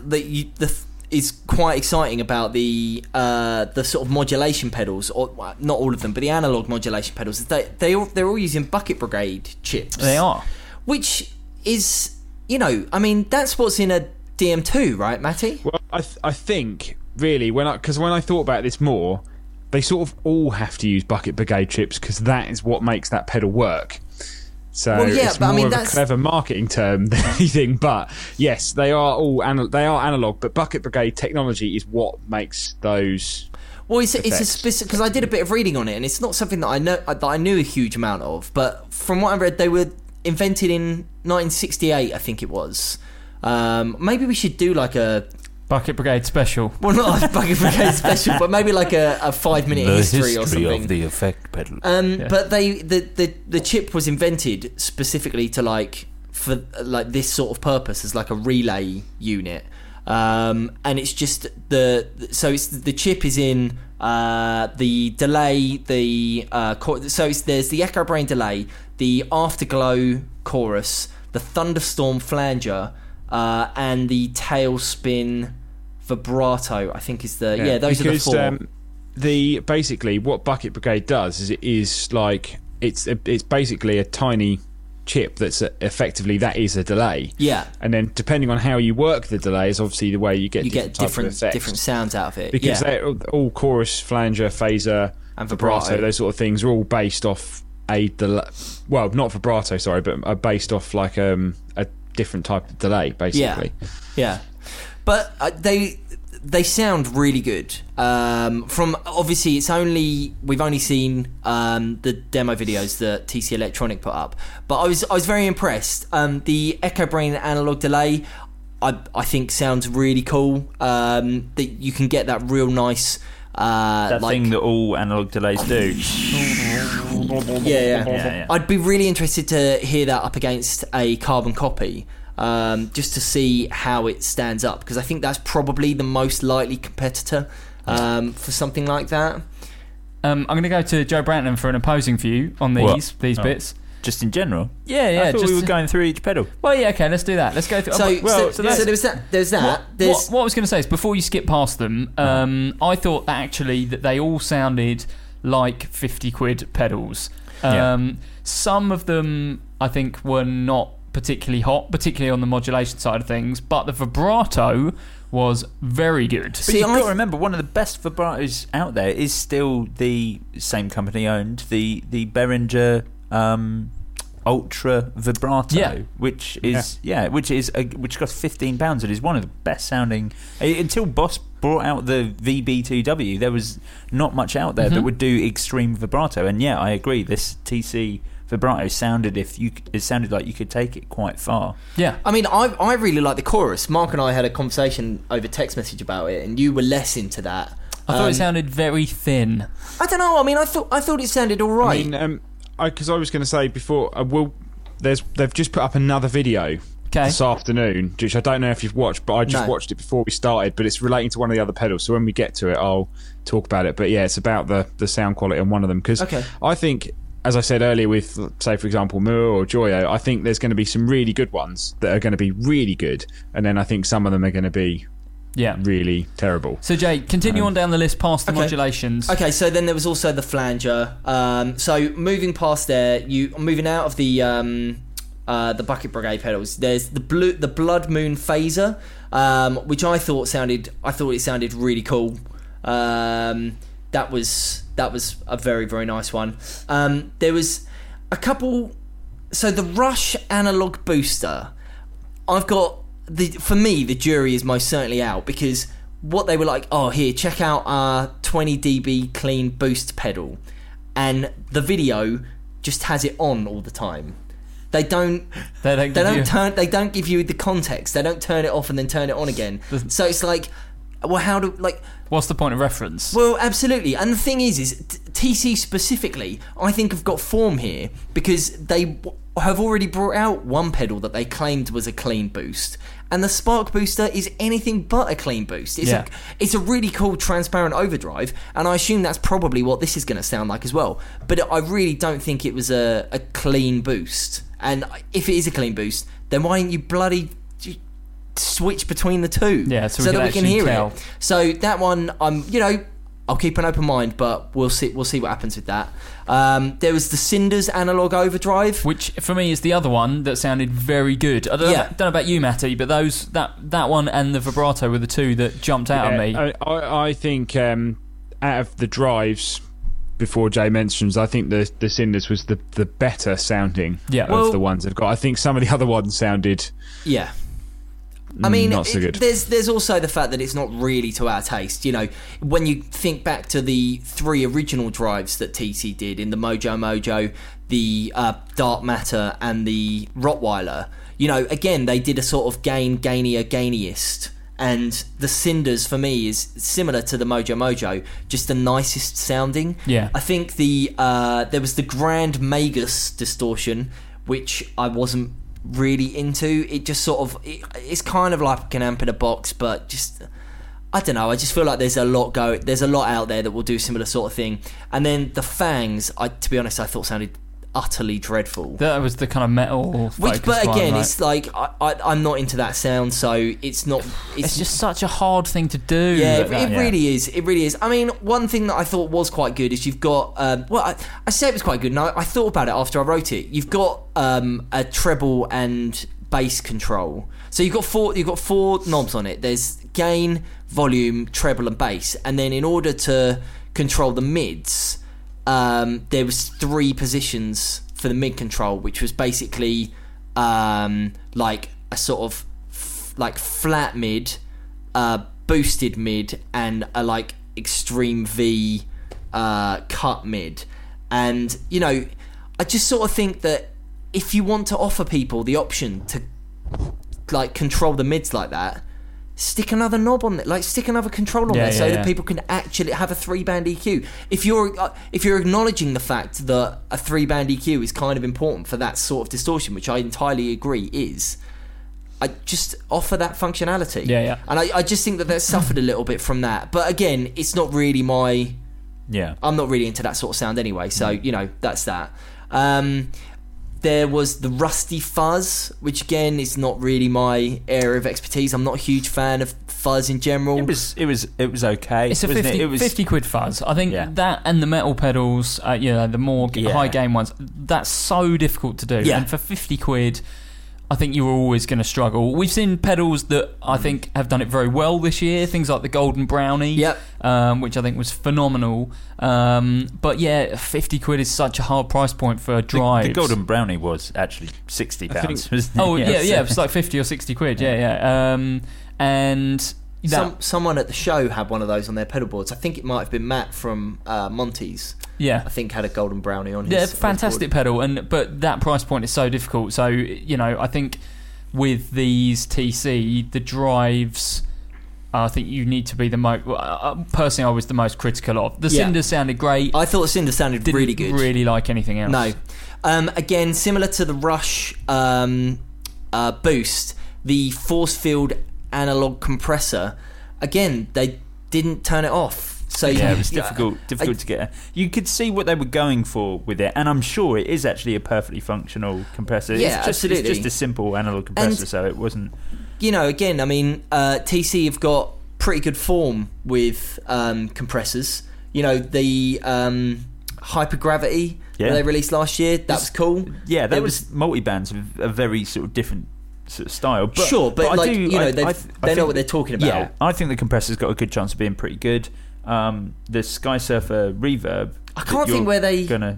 is quite exciting about the sort of modulation pedals, or not all of them, but the analog modulation pedals, is they're all using Bucket Brigade chips. They are, which is, I mean, that's what's in a DM2, right, Matty? Well, I think really when I thought about this more, they sort of all have to use Bucket Brigade chips because that is what makes that pedal work. So it's more of a clever marketing term than anything. But yes, they are all analog. But Bucket Brigade technology is what makes those. Well, it's a specific, because I did a bit of reading on it, and it's not something that I knew a huge amount of. But from what I read, they were invented in 1968, I think it was. Maybe we should do like a Bucket Brigade special. Well, not a Bucket Brigade special, but maybe like a 5-minute history or something. The history of the effect pedal. But the chip was invented specifically to for this sort of purpose as like a relay unit, and it's just the chip is in the delay, there's the Echo Brain delay, the Afterglow chorus, the Thunderstorm flanger, and the Tailspin vibrato, I think is those are the four. Basically what Bucket Brigade does is it's basically a tiny chip that's effectively that is a delay. Yeah. And then depending on how you work the delay is obviously the way you get different sounds out of it. Because they're all chorus, flanger, phaser, and vibrato, those sort of things are all based off a delay. Well, not vibrato, sorry, but are based off like a different type of delay, basically. Yeah. But they sound really good. From obviously, we've only seen the demo videos that TC Electronic put up, but I was very impressed. The Echo Brain analog delay, I think sounds really cool. That you can get that real nice. Thing that all analog delays do. Yeah. I'd be really interested to hear that up against a carbon copy. Just to see how it stands up, because I think that's probably the most likely competitor for something like that. I'm going to go to Joe Branton for an opposing view on these bits. Just in general? Yeah. I thought we were going through each pedal. Well, yeah, okay, let's do that. Let's go through. So there's that. What I was going to say is, before you skip past them, I thought that actually that they all sounded like 50 quid pedals. Some of them I think were not particularly hot, particularly on the modulation side of things, but the vibrato was very good. But you've got to remember, one of the best vibratos out there is still the same company owned, the Behringer Ultra Vibrato, which costs £15 and is one of the best sounding. Until Boss brought out the VB2W, there was not much out there that would do extreme vibrato. And yeah, I agree. This TC vibrato sounded like you could take it quite far. Yeah, I mean, I really like the chorus. Mark and I had a conversation over text message about it, and you were less into that. I thought it sounded very thin. I don't know. I mean, I thought it sounded all right. I mean, because I was going to say before, they've just put up another video this afternoon, which I don't know if you've watched, but I just watched it before we started. But it's relating to one of the other pedals, so when we get to it, I'll talk about it. But yeah, it's about the sound quality on one of them, because I think, as I said earlier, with, say, for example, Moore or Joyo, I think there's going to be some really good ones that are going to be really good, and then I think some of them are going to be really terrible. So, Jay, continue on down the list past the modulations. Okay, so then there was also the flanger. So moving past there, moving out of the Bucket Brigade pedals, there's the Blood Moon Phaser, which I thought it sounded really cool. That was a very, very nice one. There was a couple. So the Rush Analog Booster, for me, the jury is most certainly out, because what they were like, here, check out our 20 dB clean boost pedal, and the video just has it on all the time. They don't give you the context. They don't turn it off and then turn it on again. So it's like, well, what's the point of reference? Well, absolutely. And the thing is TC specifically, I think, have got form here, because they have already brought out one pedal that they claimed was a clean boost, and the Spark Booster is anything but a clean boost. It's a really cool transparent overdrive, and I assume that's probably what this is going to sound like as well. But I really don't think it was a clean boost. And if it is a clean boost, then why didn't you bloody switch between the two, so that we can hear it? So that one, I'll keep an open mind, but we'll see what happens with that. There was the Cinders Analog Overdrive, which for me is the other one that sounded very good. I don't know about you, Matty, but that one and the vibrato were the two that jumped out at me. I think out of the drives, before Jay mentions, I think the Cinders was the better sounding of the ones they've got. I think some of the other ones sounded I mean, not so good. There's also the fact that it's not really to our taste. When you think back to the 3 original drives that TC did in the Mojo, the Dark Matter, and the Rottweiler, again, they did a sort of gainiest. And the Cinders, for me, is similar to the Mojo, just the nicest sounding. Yeah. I think there was the Grand Magus distortion, which I wasn't really into. It just sort of it's kind of like an amp in a box, but just, I don't know, I just feel like there's a lot out there that will do a similar sort of thing. And then the Fangs, to be honest, I thought sounded utterly dreadful. That was the kind of metal focused but again, one, right? It's like I'm not into that sound, so it's not. It's just such a hard thing to do. Yeah, it really is. It really is. I mean, one thing that I thought was quite good is you've got. I say it was quite good, and I thought about it after I wrote it. You've got a treble and bass control. So you've got four knobs on it. There's gain, volume, treble, and bass, and then in order to control the mids, there was 3 positions for the mid control, which was basically like a sort of like flat mid, boosted mid, and a like extreme V cut mid. And I just sort of think that if you want to offer people the option to like control the mids like that, stick another knob on it, like stick another control on there, so that people can actually have a 3-band EQ. If you're acknowledging the fact that a 3-band EQ is kind of important for that sort of distortion, which I entirely agree is, I just offer that functionality. And I just think that suffered a little bit from that. But again, it's not really my. I'm not really into that sort of sound anyway, so that's that. There was the Rusty Fuzz, which again is not really my area of expertise. I'm not a huge fan of fuzz in general. It was okay. It's a 50 quid fuzz. I think that and the metal pedals, the more high gain ones, that's so difficult to do. And for 50 quid, I think you're always going to struggle. We've seen pedals that I think have done it very well this year. Things like the Golden Brownie, which I think was phenomenal. But yeah, 50 quid is such a hard price point for drives. The Golden Brownie was actually £60, wasn't it? Oh yeah, it was like 50 or 60 quid. And someone at the show had one of those on their pedal boards. I think it might have been Matt from Monty's. Yeah, I think had a Golden Brownie on his. Yeah, fantastic pedal, but that price point is so difficult. So I think with these TC, the drives, I think you need to be the most. Personally, I was the most critical of. The Cinder sounded great. I thought the Cinder sounded really good. Didn't really like anything else. No. Again, similar to the Rush Boost, the force field analog compressor. Again, they didn't turn it off. So it was difficult to get. You could see what they were going for with it, and I'm sure it is actually a perfectly functional compressor. Absolutely. It's just a simple analog compressor, so it wasn't. Again, I mean, TC have got pretty good form with compressors. The Hypergravity that they released last year, that was cool. Yeah, that was multi-bands of a very sort of different sort of style. But they know what they're talking about. Yeah, I think the compressor's got a good chance of being pretty good. The Sky Surfer Reverb. I can't think where they came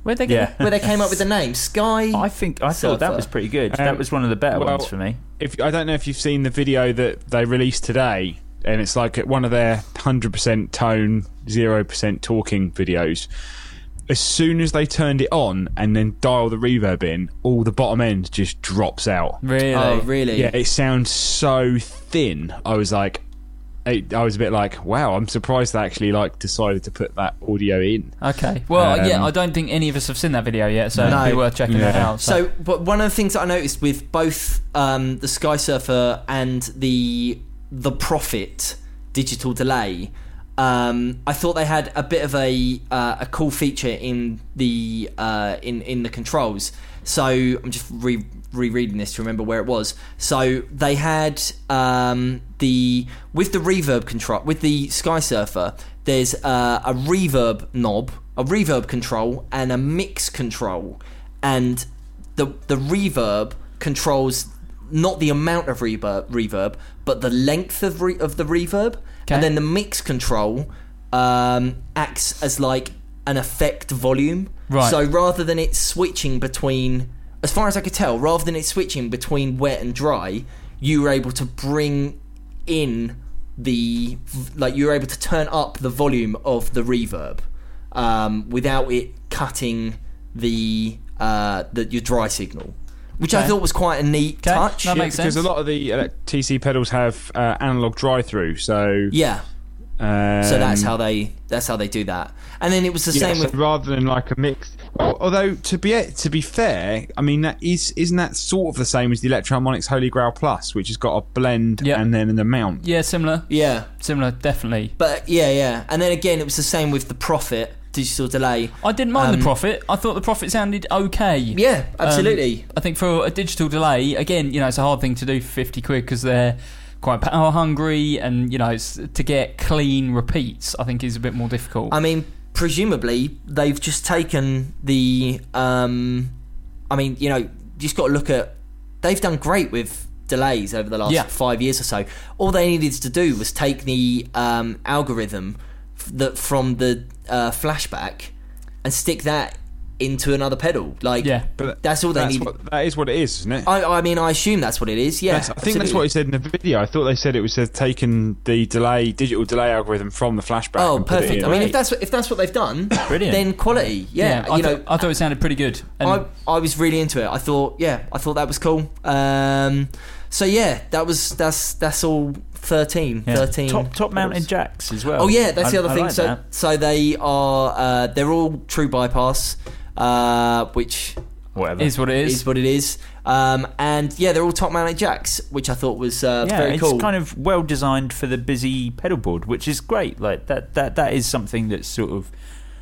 up with the name Sky. I thought that was pretty good. That was one of the better ones for me. I don't know if you've seen the video that they released today, and it's like one of their 100% tone, 0% talking videos. As soon as they turned it on and then dial the reverb in, all the bottom end just drops out. Really? Oh, really? Yeah, it sounds so thin. I was a bit like, wow, I'm surprised they actually decided to put that audio in. Okay. Well, I don't think any of us have seen that video yet, so it'd be worth checking that out. So, but one of the things that I noticed with both the Sky Surfer and the Prophet digital delay, I thought they had a bit of a cool feature in the in the controls. So I'm just rereading this to remember where it was. So they had with the reverb control with the Sky Surfer. There's a reverb knob, a reverb control, and a mix control, and the reverb controls not the amount of reverb, but the length of the reverb. Okay. And then the mix control acts as like an effect volume. Right. So rather than it switching between, as far as I could tell, rather than it switching between wet and dry, you were able to bring in you were able to turn up the volume of the reverb without it cutting your dry signal. Which I thought was quite a neat touch. That makes sense. Because a lot of the TC pedals have analog dry-through, so... Yeah. So that's how they do that. And then it was the same with... rather than like a mix... Although, to be fair, I mean, isn't that sort of the same as the Electro-Harmonix Holy Grail Plus, which has got a blend and then an amount? Yeah, similar. Yeah. Similar, definitely. But, yeah. And then again, it was the same with the Prophet digital delay. I didn't mind the Prophet. I thought the Prophet sounded okay. Yeah, absolutely. I think for a digital delay, again, it's a hard thing to do for 50 quid because they're quite power hungry, and to get clean repeats, I think is a bit more difficult. I mean, presumably they've just taken the. You just got to look at. They've done great with delays over the last 5 years or so. All they needed to do was take the algorithm from the flashback and stick that into another pedal. But that's all they need. That is what it is, isn't it? I mean, I assume that's what it is. Yeah, I think that's what he said in the video. I thought they said it was taken the digital delay algorithm from the flashback. Oh, perfect. I mean, if that's what they've done, brilliant. Then quality. Yeah, I thought it sounded pretty good. And I was really into it. I thought that was cool. So yeah, that's all. 13. Top mounted jacks as well. Oh yeah, that's the other thing. Like so they are they're all true bypass, which whatever is what it is. And yeah, they're all top mounted jacks, which I thought was very cool. It's kind of well designed for the busy pedal board, which is great. Like that is something that's sort of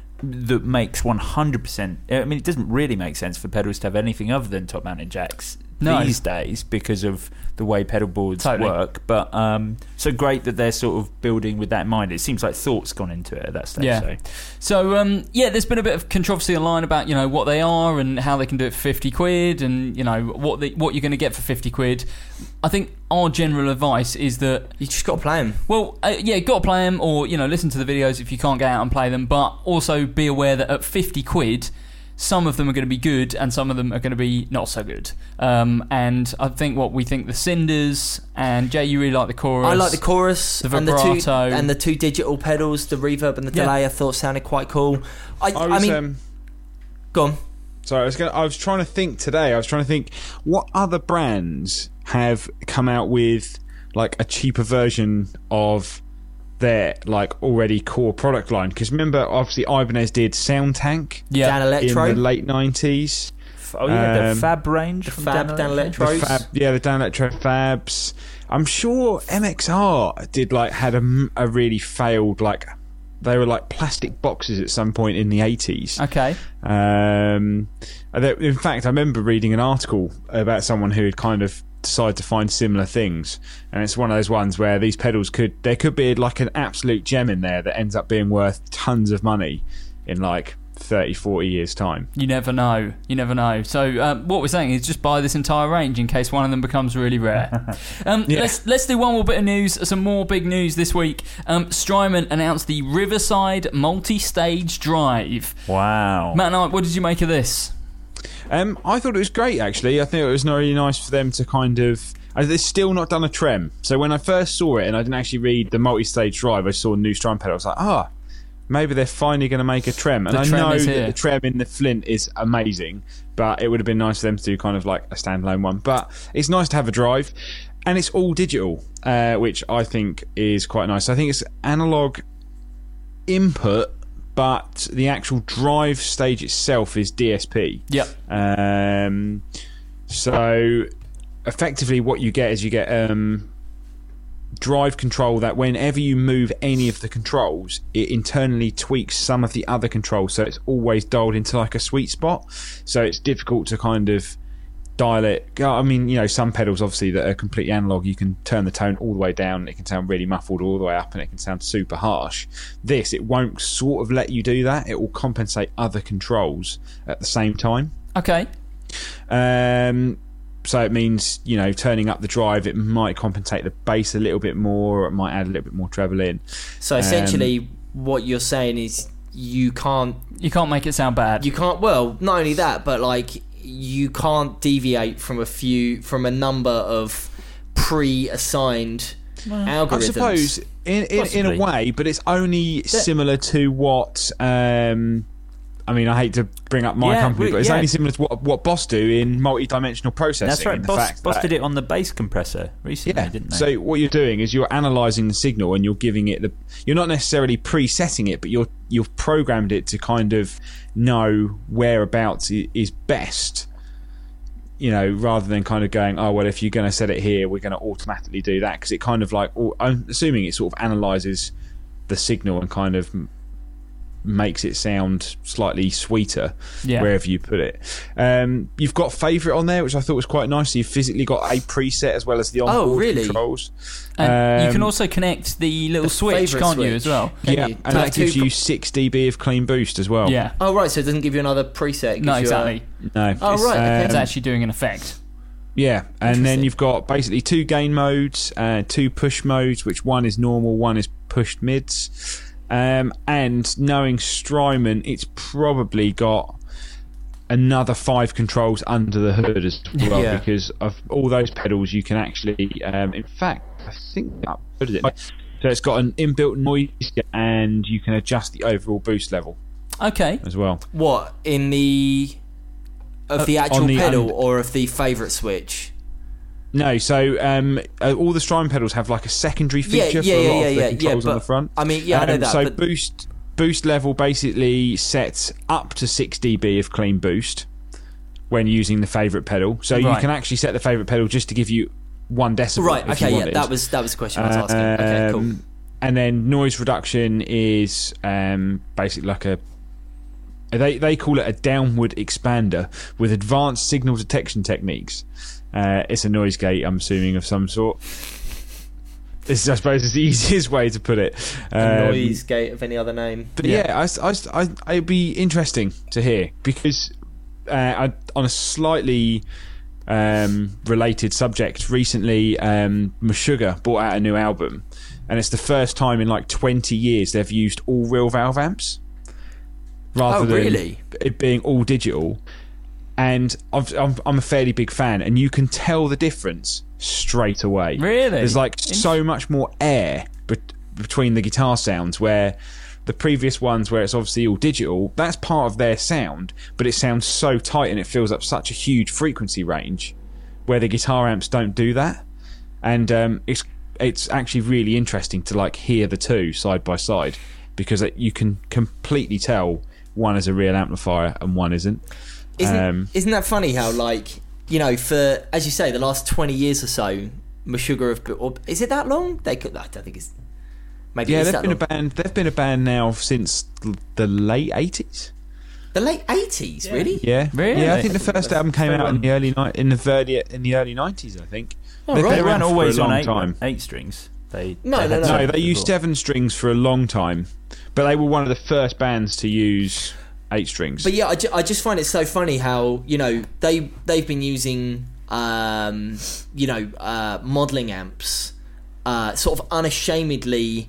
that makes 100%. I mean, it doesn't really make sense for pedals to have anything other than top mounted jacks these days because of the way pedal boards work. But so great that they're sort of building with that in mind. It seems like thought's gone into it at that stage. Yeah. So there's been a bit of controversy online about what they are and how they can do it for £50 and what you're going to get for £50. I think our general advice is that you just got to play them. Well, got to play them, or listen to the videos if you can't get out and play them. But also be aware that at £50. Some of them are going to be good and some of them are going to be not so good. And I think the Cinders, and Jay, you really like the chorus. I like the chorus, the vibrato, and the two digital pedals, the reverb and the delay. I thought sounded quite cool. I mean, go on. Sorry, I was trying to think today. I was trying to think what other brands have come out with like a cheaper version of their like already core product line, because remember obviously Ibanez did Sound Tank Dan Electro in the late 90s. The Fab range, the Dan Electros, the Dan Electro Fabs. I'm sure MXR had a really failed, like they were like plastic boxes at some point in the 80s. Okay. In fact, I remember reading an article about someone who had kind of decide to find similar things, and it's one of those ones where these pedals could be like an absolute gem in there that ends up being worth tons of money in like 30-40 years time. You never know. So what we're saying is just buy this entire range in case one of them becomes really rare. Let's do one more bit of news, some more big news this week. Strymon announced the Riverside multi-stage drive. Wow. Matt Knight, what did you make of this? I thought it was great, actually. I think it was really nice for them to kind of... They've still not done a trem. So when I first saw it, and I didn't actually read the multi-stage drive, I saw a new Strymon pedal. I was like, maybe they're finally going to make a trem. And I know that the trem in the Flint is amazing, but it would have been nice for them to do kind of like a standalone one. But it's nice to have a drive. And it's all digital, which I think is quite nice. I think it's analog input, but the actual drive stage itself is DSP. Yep. So effectively what you get is drive control that whenever you move any of the controls, it internally tweaks some of the other controls, so it's always dialed into like a sweet spot. So it's difficult to kind of dial it. I mean, some pedals obviously that are completely analog, you can turn the tone all the way down and it can sound really muffled, all the way up and it can sound super harsh. This, it won't sort of let you do that. It will compensate other controls at the same time. Okay. So it means, turning up the drive, it might compensate the bass a little bit more, or it might add a little bit more treble in. So essentially what you're saying is you can't make it sound bad. You can't, well, not only that, but like you can't deviate from a number of pre-assigned algorithms. I suppose in a way, but it's only similar to what I hate to bring up my company, but it's only similar to what Boss do in multi-dimensional processing. That's right. Boss did it on the bass compressor recently, didn't they? So what you're doing is you're analysing the signal and you're giving it you're not necessarily presetting it, but you've programmed it to kind of know whereabouts is best. Rather than kind of going, if you're going to set it here, we're going to automatically do that, because it kind of like, I'm assuming it sort of analyses the signal and kind of makes it sound slightly sweeter wherever you put it. You've got favourite on there, which I thought was quite nice. So you've physically got a preset as well as the onboard controls. And you can also connect the little switch, can't you, as well? And that gives you 6 dB of clean boost as well. Yeah. Oh, right, so it doesn't give you another preset. No, exactly. No. Oh, right. Okay. It's actually doing an effect. Yeah, and then you've got basically 2 gain modes, 2 push modes, which one is normal, one is pushed mids. And knowing Strymon, it's probably got another 5 controls under the hood as well, because of all those pedals you can actually in fact I think I uploaded it. So it's got an inbuilt noise and you can adjust the overall boost level as well. What, in the actual pedal or of the favourite switch? No, so all the Strymon pedals have like a secondary feature for a lot of the controls on the front. I know that. So boost level basically sets up to 6 dB of clean boost when using the favourite pedal. So you can actually set the favourite pedal just to give you 1 decibel. Right. Okay. That was the question I was asking. Okay. Cool. And then noise reduction is basically like a They call it a downward expander with advanced signal detection techniques. It's a noise gate, I'm assuming, of some sort. This is, I suppose, is the easiest way to put it. A noise gate of any other name. But it'd be interesting to hear, because on a slightly related subject, recently Meshuggah brought out a new album, and it's the first time in like 20 years they've used all real valve amps rather than it being all digital. And I'm a fairly big fan, and you can tell the difference straight away. Really? There's like so much more air between the guitar sounds, where the previous ones, where it's obviously all digital, that's part of their sound, but it sounds so tight and it fills up such a huge frequency range, where the guitar amps don't do that. And it's actually really interesting to like hear the two side by side, because you can completely tell one is a real amplifier and one isn't. Isn't that funny how, like, you know, for, as you say, the last 20 years or so, Meshuggah is it that long? I don't think it's... Maybe they've been a band now since the late 80s. The late 80s, really? Yeah, really. Yeah, I think the first album came out in the early 90s. I think. Oh, They weren't always on time. 8 strings. No. They used 7 strings for a long time, but they were one of the first bands to use 8 strings. But yeah, I just find it so funny how, you know, they've been using modelling amps sort of unashamedly,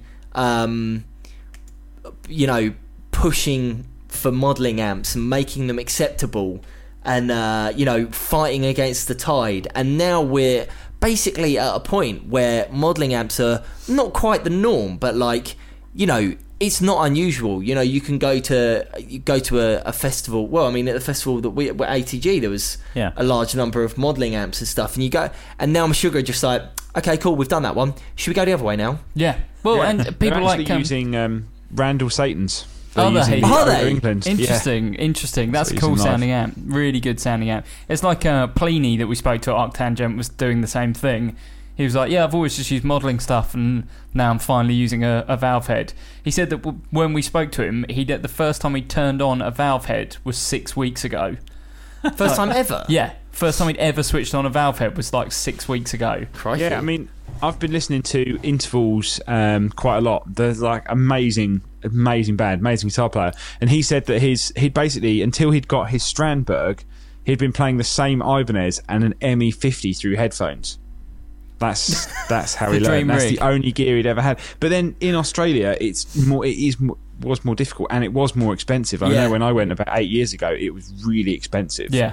pushing for modelling amps and making them acceptable, and fighting against the tide. And now we're basically at a point where modelling amps are not quite the norm, but like, you know, it's not unusual. You know, you can go to a festival. Well, I mean, at the festival that we at ATG, there was a large number of modelling amps and stuff. And you go, and now Meshuggah are just like, okay, cool, we've done that one. Should we go the other way now? Yeah. Well, and people They're like using Randall Satan's. Are they? England. Interesting. That's a cool sounding amp. Really good sounding amp. It's like Pliny that we spoke to at Arctangent was doing the same thing. He was like, I've always just used modelling stuff, and now I'm finally using a valve head. He said that when we spoke to him, the first time he turned on a valve head was 6 weeks ago. First time ever? Yeah. First time he'd ever switched on a valve head was like 6 weeks ago. Crikey. Yeah, I mean, I've been listening to Intervals quite a lot. There's like amazing band, amazing guitar player. And he said that he'd basically, until he'd got his Strandberg, he'd been playing the same Ibanez and an ME50 through headphones. That's how he learned. That's the only gear he'd ever had. But then in Australia, was more difficult, and it was more expensive. I know when I went about 8 years ago, it was really expensive. Yeah.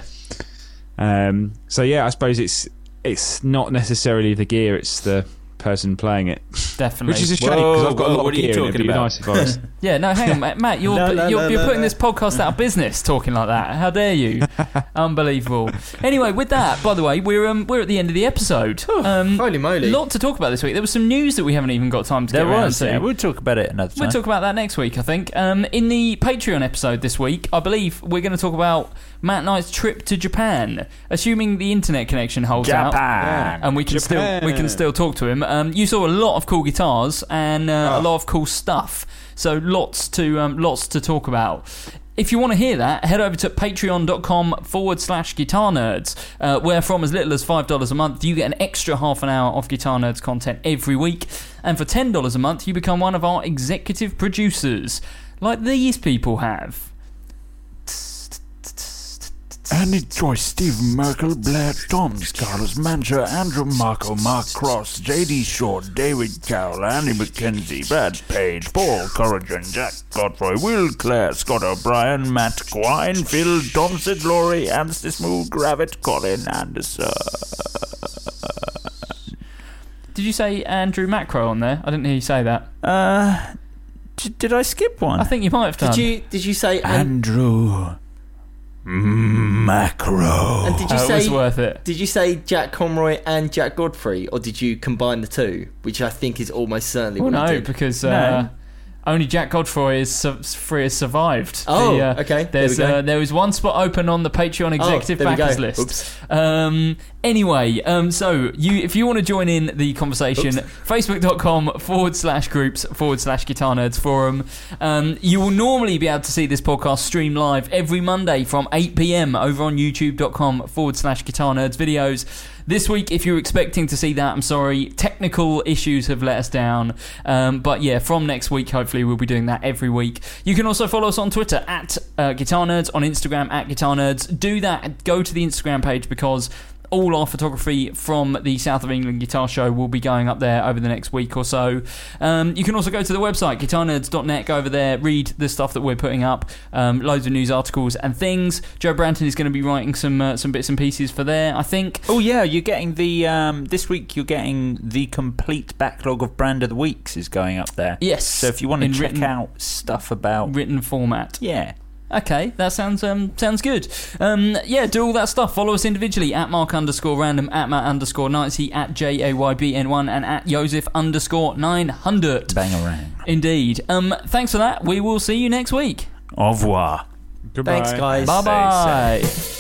I suppose it's not necessarily the gear; it's the person playing it. Definitely. Which is a shame, because I've got a lot of gear. It'd be nice if I was. Yeah, no, hang on, Matt. You're putting this podcast out of business talking like that. How dare you? Unbelievable. Anyway, with that, by the way, we're at the end of the episode. Holy moly! A lot to talk about this week. There was some news that we haven't even got time to get around to. Yeah, we'll talk about it another time. We'll talk about that next week, I think. In the Patreon episode this week, I believe we're going to talk about Matt Knight's trip to Japan, assuming the internet connection holds out, and we can still talk to him. You saw a lot of cool guitars and a lot of cool stuff, so lots to talk about. If you want to hear that, head over to patreon.com/guitar nerds, where from as little as $5 a month you get an extra half an hour of Guitar Nerds content every week, and for $10 a month you become one of our executive producers, like these people have. Andy Joyce, Steve Merkel, Blair Toms, Carlos Mancha, Andrew Marco, Mark Cross, J.D. Short, David Cowell, Andy McKenzie, Brad Page, Paul Corrigan, Jack Godfrey, Will Clare, Scott O'Brien, Matt Quine, Phil Thompson, Laurie, Anstey Gravett, Colin Anderson. Did you say Andrew Macro on there? I didn't hear you say that. Did I skip one? I think you might have done. Did you say Andrew Macro? And did you say it was worth it? Did you say Jack Conroy and Jack Godfrey, or did you combine the two? Which I think is almost certainly what you did. Because only Jack Godfrey has survived. Oh, okay. There is one spot open on the Patreon executive backers list. Oops. Anyway, so if you want to join in the conversation, facebook.com/groups/Guitar Nerds Forum. You will normally be able to see this podcast stream live every Monday from 8 p.m. over on youtube.com/Guitar Nerds videos. This week, if you're expecting to see that, I'm sorry, technical issues have let us down. But yeah, from next week, hopefully we'll be doing that every week. You can also follow us on Twitter at Guitar Nerds, on Instagram at Guitar Nerds. Do that. Go to the Instagram page because all our photography from the South of England Guitar Show will be going up there over the next week or so. You can also go to the website, guitarnerds.net. Go over there, read the stuff that we're putting up, loads of news articles and things. Joe Branton is going to be writing some bits and pieces for there, I think. Oh yeah, you're getting the this week you're getting the complete backlog of Brand of the Weeks is going up there. Yes. So if you want to check out stuff about written format. Yeah. Okay, that sounds good. Yeah, do all that stuff. Follow us individually at Mark_Random, at Matt_90, at JAYBN1, and at Joseph_900. Bangarang. Indeed. Thanks for that. We will see you next week. Au revoir. Goodbye. Thanks, guys. Bye-bye.